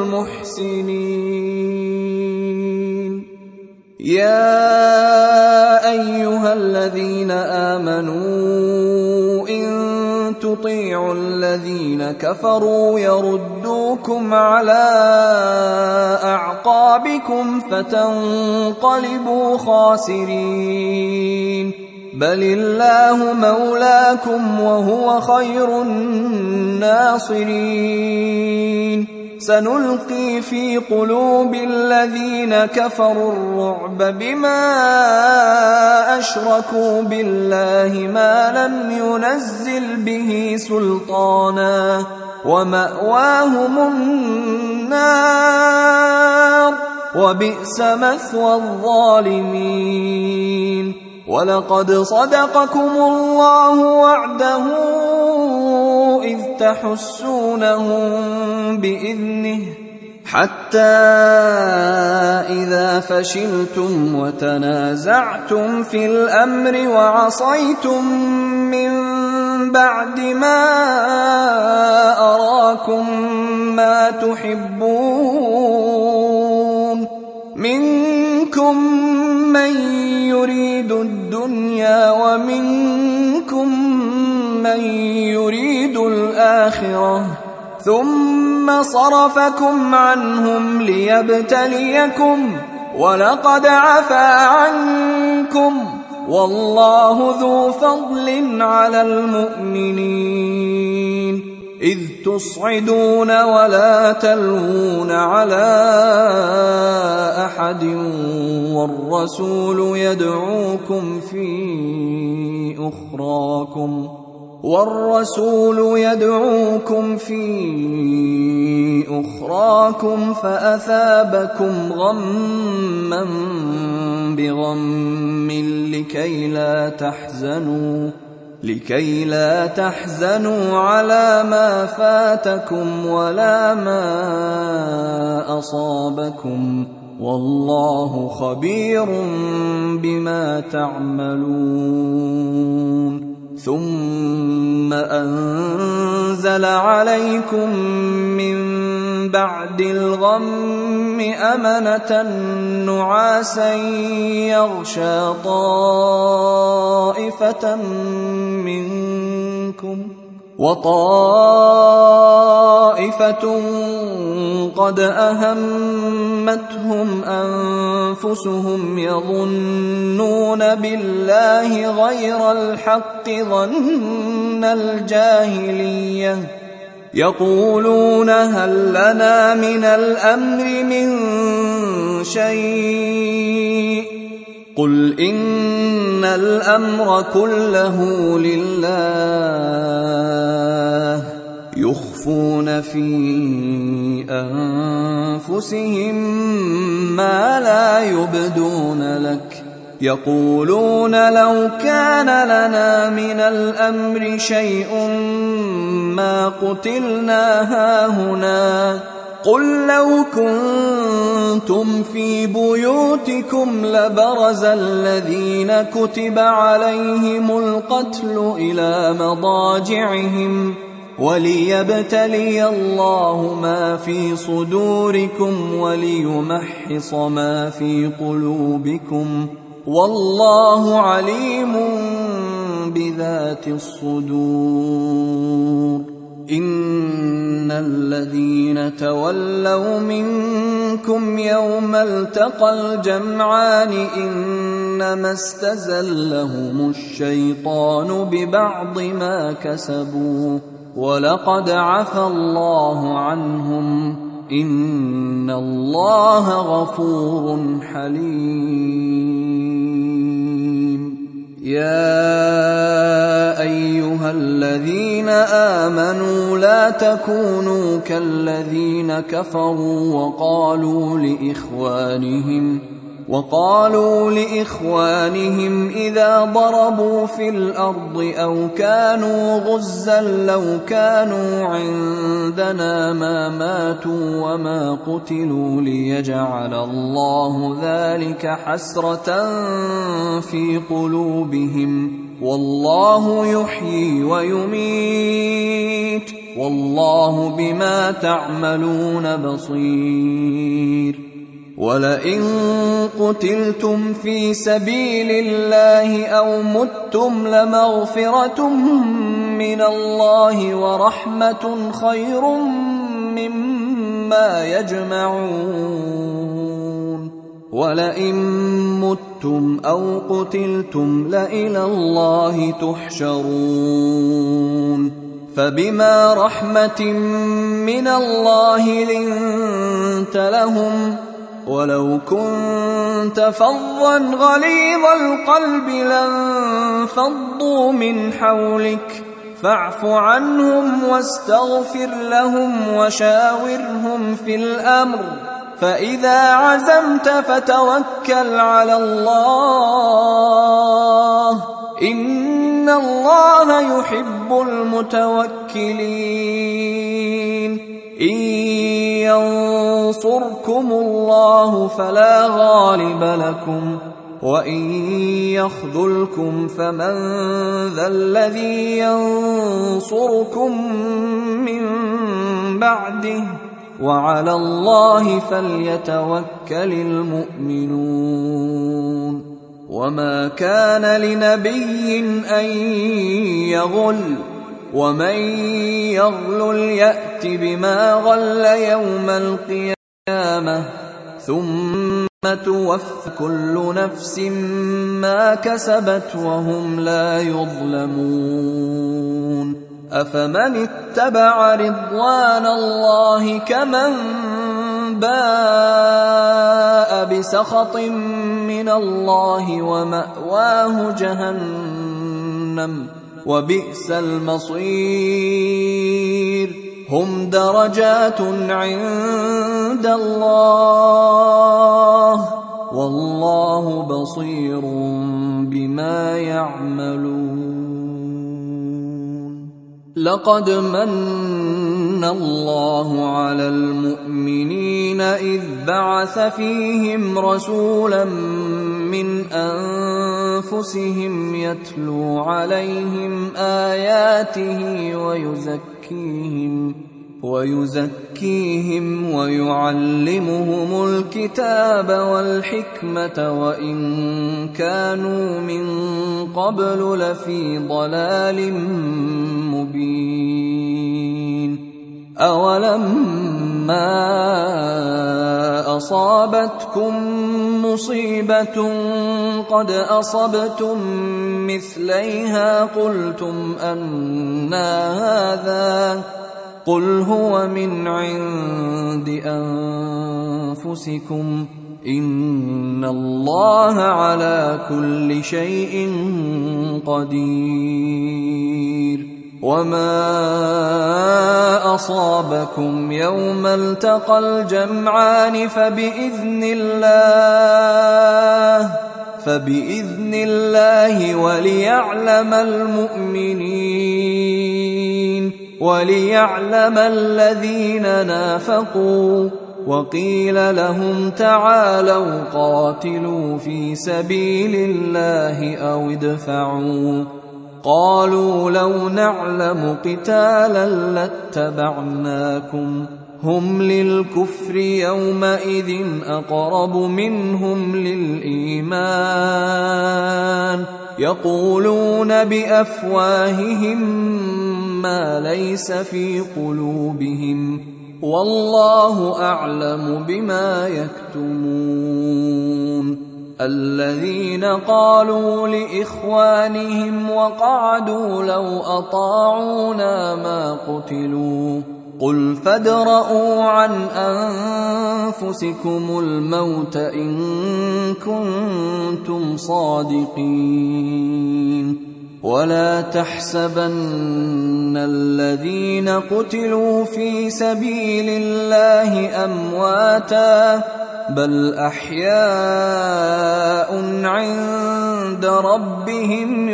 المحسنين. يا أيها الذين آمنوا إن تطيعوا الذين كفروا يردوكم على أعقابكم فتنقلبوا خاسرين. بل الله مولاكم وهو خير الناصرين. سنلقي في قلوب الذين كفروا الرعب بما أشركوا بالله ما لم ينزل به سلطانا ومأواهم النار وبئس مثوى الظالمين. ولقد صدقكم الله وعده إذ تحسونهم بإذنه حتى إذا فشلتم وتنازعتم في الأمر وعصيتم من بعد ما أراكم ما تحبون منكم من يريد الدنيا ومنكم من يريد الآخرة ثم صرفكم عنهم ليبتليكم ولقد عفا عنكم والله ذو فضل على المؤمنين. إذ تصعدون ولا تلوون على أحد والرسول يدعوكم في أخراكم والرسول يدعوكم في أخراكم فأثابكم غما بغم لكي لا تحزنوا لكي لا تحزنوا على ما فاتكم ولا ما أصابكم والله خبير بما تعملون. ثم أنزل عليكم من بعد الغم أمنة نعاسا يغشى طائفة منكم وطائفة قد أهمتهم أنفسهم يظنون بالله غير الحق ظن الجاهلية يقولون هل لنا من الأمر من شيء قل إن الأمر كله لله يخفون في أنفسهم ما لا يبدون لك يقولون لو كان لنا من الأمر شيء ما قتلنا هاهنا قل لو كنتم في بيوتكم لبرز الذين كتب عليهم القتل إلى مضاجعهم وليبتلي الله ما في صدوركم وليمحص ما في قلوبكم والله عليم بذات الصدور إن الذين تولوا منكم يوم التقى الجمعان إنما استزلهم الشيطان ببعض ما كسبوا ولقد عفى الله عنهم إن الله غفور حليم يا أيها الذين آمنوا لا تكونوا كالذين كفروا وقالوا لإخوانهم وقالوا لإخوانهم إذا ضربوا في الأرض أو كانوا غزا لو كانوا عندنا ما ماتوا وما قتلوا ليجعل الله ذلك حسرة في قلوبهم والله يحيي ويميت والله بما تعملون بصير ولئن قتلتم في سبيل الله أو متم لمغفرة من الله ورحمة خير مما يجمعون ولئن متم أو قتلتم لإلى الله تحشرون فبما رحمة من الله لنت لهم ولو كنت فظا غليظ القلب لانفضوا من حولك فاعف عنهم واستغفر لهم وشاورهم في الأمر فإذا عزمت فتوكل على الله إن الله يحب المتوكلين إن ينصركم الله فلا غالب لكم وإن يخذلكم فمن ذا الذي ينصركم من بعده وعلى الله فليتوكل المؤمنون وما كان لنبي أن يغل ومن يغلل يأت بما غل يوم القيامة ثم توفى كل نفس ما كسبت وهم لا يظلمون أفمن اتبع رضوان الله كمن باء بسخط من الله ومأواه جهنم وبئس المصير هم درجات عند الله والله بصير بما يعملون لقد من الله على المؤمنين إذ بعث فيهم رسولا من أنفسهم يتلو عليهم آياته ويزكيهم ويزكيهم ويعلمهم الكتاب والحكمة وإن كانوا من قبل لفي ضلال مبين أولما أصابتكم مصيبة قد أصبتم مثليها قلتم أنى هذا قل هو من عند أنفسكم إن الله على كل شيء قدير وما أصابكم يوم التقى الجمعان فبإذن الله فبإذن الله وليعلم المؤمنين وليعلم الذين نافقوا وقيل لهم تعالوا قاتلوا في سبيل الله أو ادفعوا قالوا لو نعلم قتالا لاتبعناكم هم للكفر يومئذ أقرب منهم للإيمان يقولون بأفواههم ما ليس في قلوبهم والله أعلم بما يكتمون. الذين قالوا لإخوانهم وقعدوا لو أطاعونا ما قتلوا قل فادرءوا عن أنفسكم الموت إن كنتم صادقين. ولا تحسبن الذين قتلوا في سبيل الله أمواتا بل أحياء عند ربهم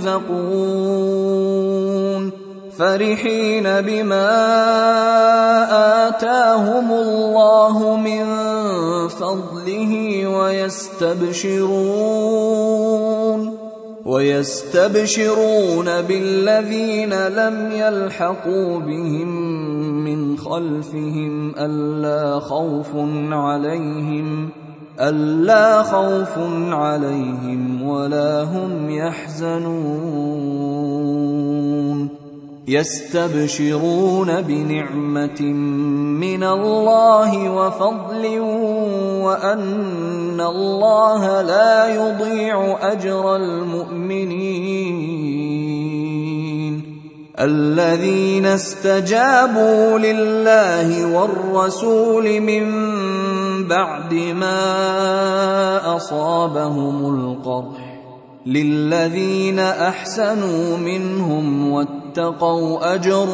يرزقون فرحين بما آتاهم الله من فضله ويستبشرون ويستبشرون بالذين لم يلحقوا بهم من خلفهم ألا خوف عليهم ألا خوف عليهم ولا هم يحزنون. يستبشرون بنعمة من الله وفضل وأن الله لا يضيع أجر المؤمنين. الذين استجابوا لله والرسول من بعد ما أصابهم القرح للذين أحسنوا منهم واتقوا أجر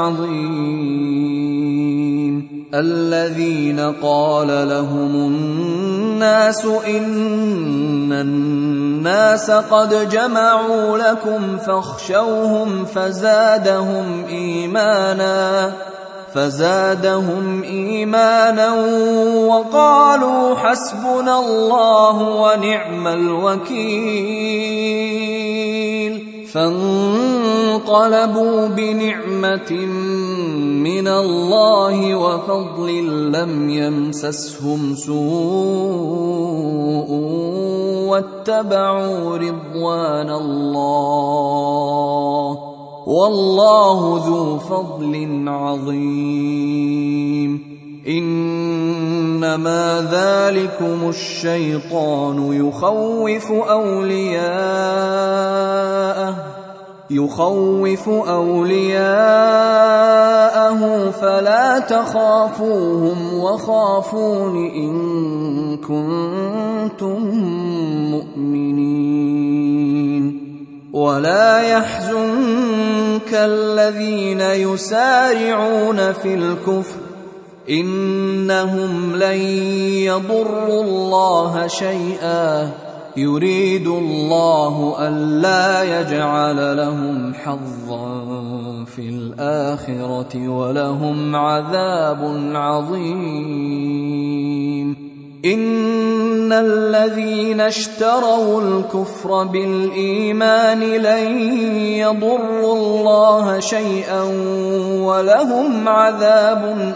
عظيم. الذين قال لهم الناس إن الناس قد جمعوا لكم فاخشوهم فزادهم إيمانا فزادهم إيمانا وقالوا حسبنا الله ونعم الوكيل. فانقلبوا بنعمة من الله وفضل لم يمسسهم سوء واتبعوا رضوان الله والله ذو فضل عظيم. إنما ذلكم الشيطان يخوف أولياءه يخوف أولياءه فلا تخافوهم وخافون إن كنتم مؤمنين. ولا يحزنك الذين يسارعون في الكفر إنهم لن يضروا الله شيئا يريد الله ألا يجعل لهم حظا في الآخرة ولهم عذاب عظيم. إن الذين اشتروا الكفر بالإيمان لن يضروا الله شيئا ولهم عذاب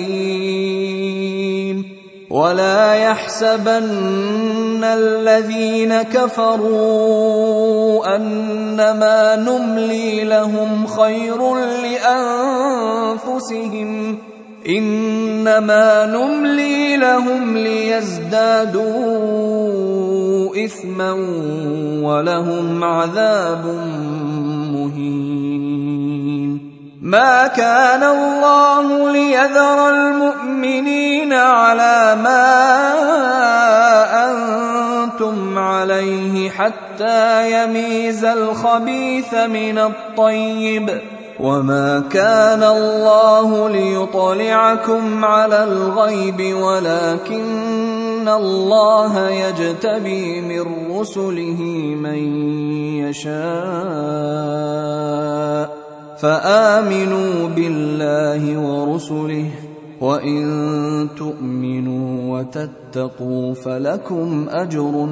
أليم. ولا يحسبن الذين كفروا أنما نملي لهم خير لأنفسهم إنما نملي لهم ليزدادوا إثما ولهم عذاب مهين. ما كان الله ليذر المؤمنين على ما أنتم عليه حتى يميز الخبيث من الطيب وما كان الله ليطلعكم على الغيب ولكن الله يجتبي من رسله من يشاء فآمنوا بالله ورسله وإن تؤمنوا وتتقوا فلكم أجر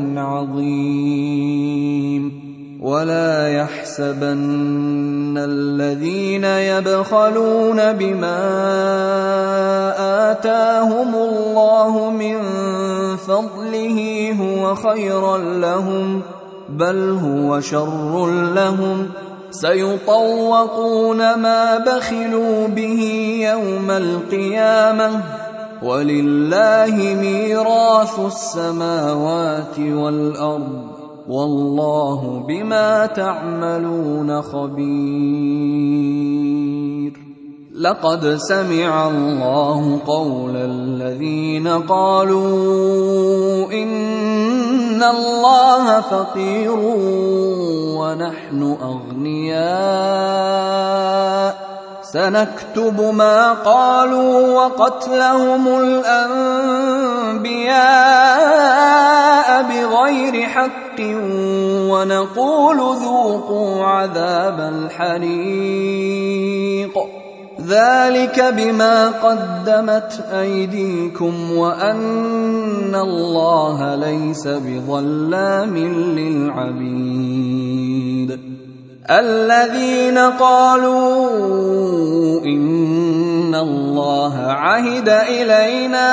عظيم. ولا يحسبن الذين يبخلون بما آتاهم الله من فضله هو خيرا لهم بل هو شر لهم سيطوقون ما بخلوا به يوم القيامة ولله ميراث السماوات والأرض والله بما تعملون خبير. لقد سمع الله قول الذين قالوا إن الله فقير ونحن أغنياء سنكتب ما قالوا وقتلهم الأنبياء بغير حق ونقول ذوقوا عذاب الحريق ذلك بما قدمت أيديكم وأن الله ليس بظلام للعبيد. الذين قالوا إن الله عهد إلينا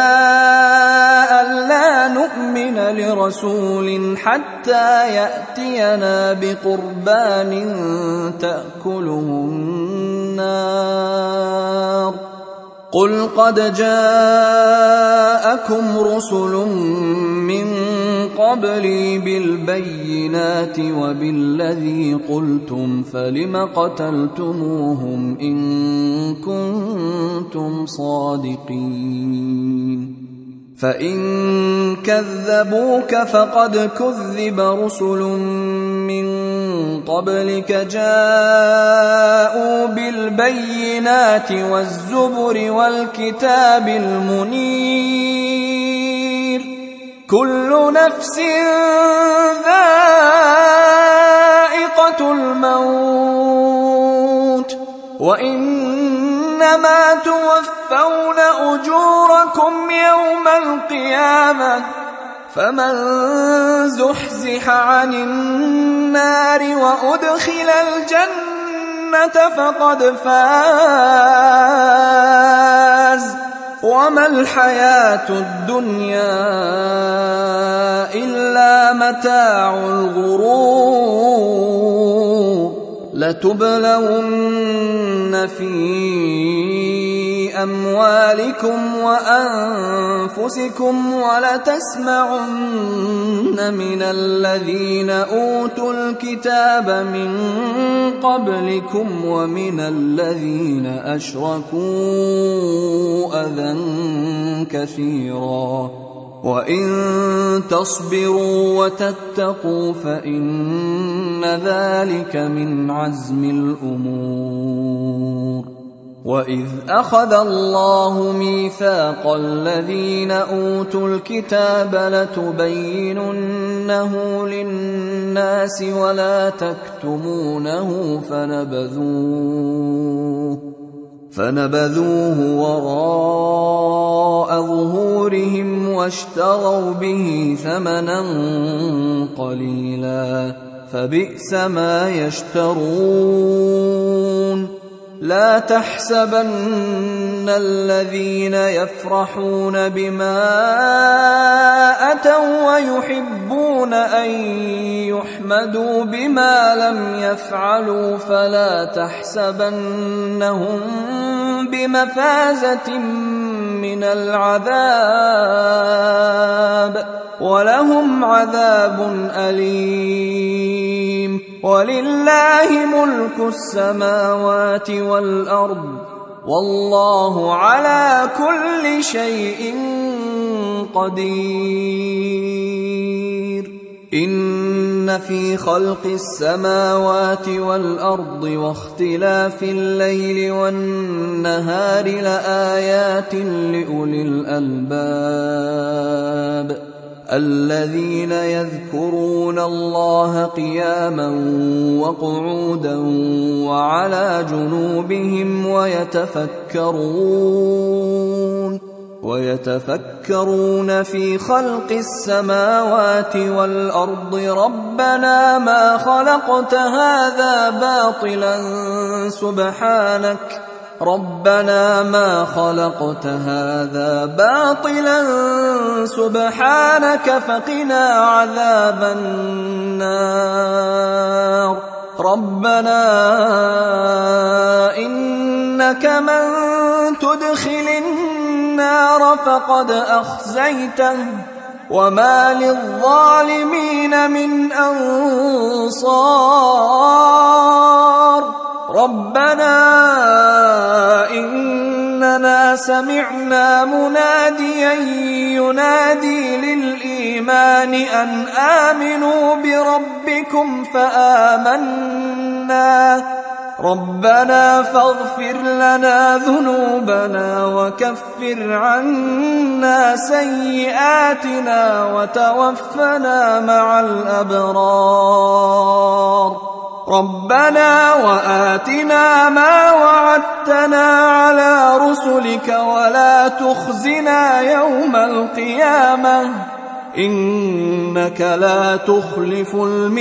ألا نؤمن لرسول حتى يأتينا بقربان تأكله النار قل قد جاءكم رسل من قبلي بالبينات وبالذي قلتم فلم قتلتموهم إن كنتم صادقين فإن كذبوك فقد كذب رسل من قبلك جاءوا بالبينات والزبر والكتاب المنير كل نفس ذائقة الموت وإنما توفون أجوركم يوم القيامة فمن زحزح عن النار وأدخل الجنة فقد فاز وما الحياة الدنيا إلا متاع الغرور لتبلون في أموالكم وأنفسكم ولتسمعن من الذين أوتوا الكتاب من قبلكم ومن الذين أشركوا أذى كثيرا وإن تصبروا وتتقوا فإن ذلك من عزم الأمور. وإذ أخذ الله ميثاق الذين أوتوا الكتاب لتبيننه للناس ولا تكتمونه فنبذوه فنبذوه وراء ظهورهم واشتروا به ثمنا قليلا فبئس ما يشترون. لا تحسبن الذين يفرحون بما أتوا ويحبون أن يحمدوا بما لم يفعلوا فلا تحسبنهم بمفازة من العذاب ولهم عذاب أليم. ولله ملك السماوات والأرض والله على كل شيء قدير. إن في خلق السماوات والأرض واختلاف الليل والنهار لآيات لأولي الألباب الذين يذكرون الله قياما وقعودا وعلى جنوبهم ويتفكرون ويتفكرون في خلق السماوات والأرض ربنا ما خلقت هذا باطلا سبحانك ربنا ما خلقت هذا باطلا سبحانك فقنا عذاب النار ربنا إنك من تدخل النار فقد أخزيته وما للظالمين من أنصار ربنا إننا سمعنا مناديا ينادي للإيمان أن آمنوا بربكم فآمنا ربنا فاغفر لنا ذنوبنا وكفر عنا سيئاتنا وتوفنا مع الأبرار ربنا وآتنا ما وعدتنا على رسلك ولا تخزنا يوم القيامة إنك لا تخلف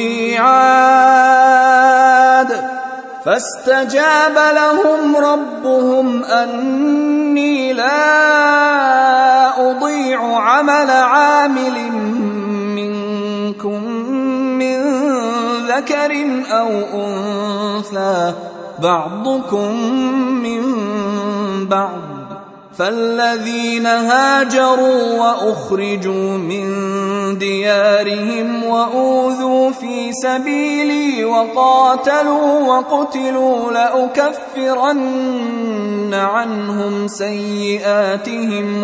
الميعاد فاستجاب لهم ربهم أني لا أضيع عمل عامل منكم من ذكر أو أنثى بعضكم من بعض فالذين هاجروا وأخرجوا من ديارهم وأوذوا في سبيلي وقاتلوا وقتلوا لأكفرن عنهم سيئاتهم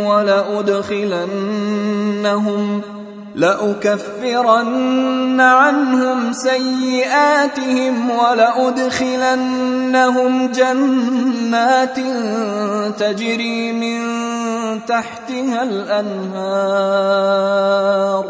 ولأدخلنهم لأكفرن عنهم سيئاتهم ولأدخلنهم جنات تجري من تحتها الأنهار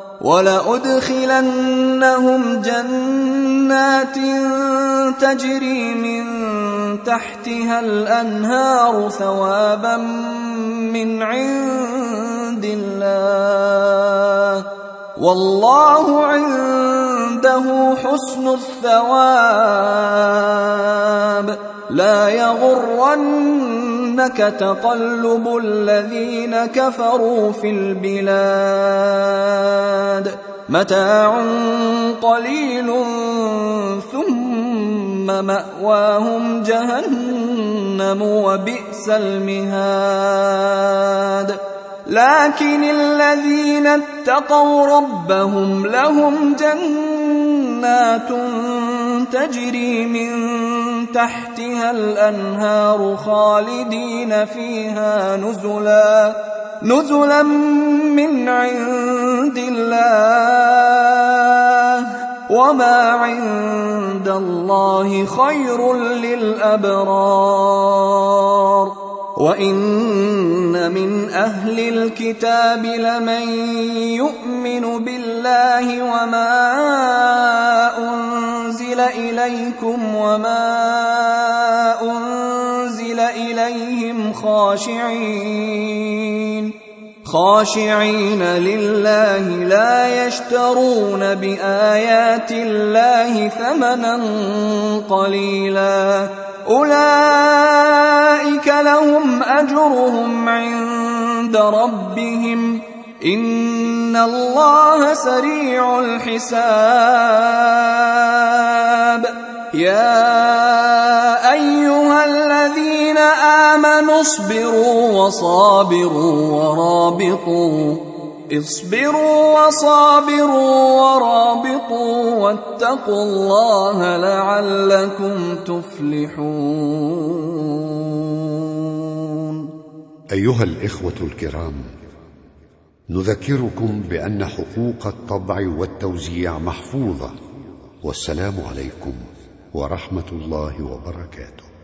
ولأدخلنهم جنات تجري من تحتها الأنهار ثوابا من عند الله والله عنده حسن الثواب لا يغرنك تقلب الذين كفروا في البلاد متاع قليل ثم مأواهم جهنم وبئس المهاد لكن الذين اتقوا ربهم لهم جنات تجري من تحتها الأنهار خالدين فيها نزلا نزلا من عند الله وما عند الله خير للأبرار وإن من أهل الكتاب لمن يؤمن بالله وما أنزل إليكم وما أنزل إليهم خاشعين خاشعين لله لا يشترون بآيات الله ثمنا قليلا أولئك لهم أجرهم عند ربهم إن الله سريع الحساب يا أيها الذين آمنوا اصبروا وصابروا ورابطوا اصبروا وصابروا ورابطوا واتقوا الله لعلكم تفلحون. أيها الإخوة الكرام، نذكركم بأن حقوق الطبع والتوزيع محفوظة، والسلام عليكم ورحمة الله وبركاته.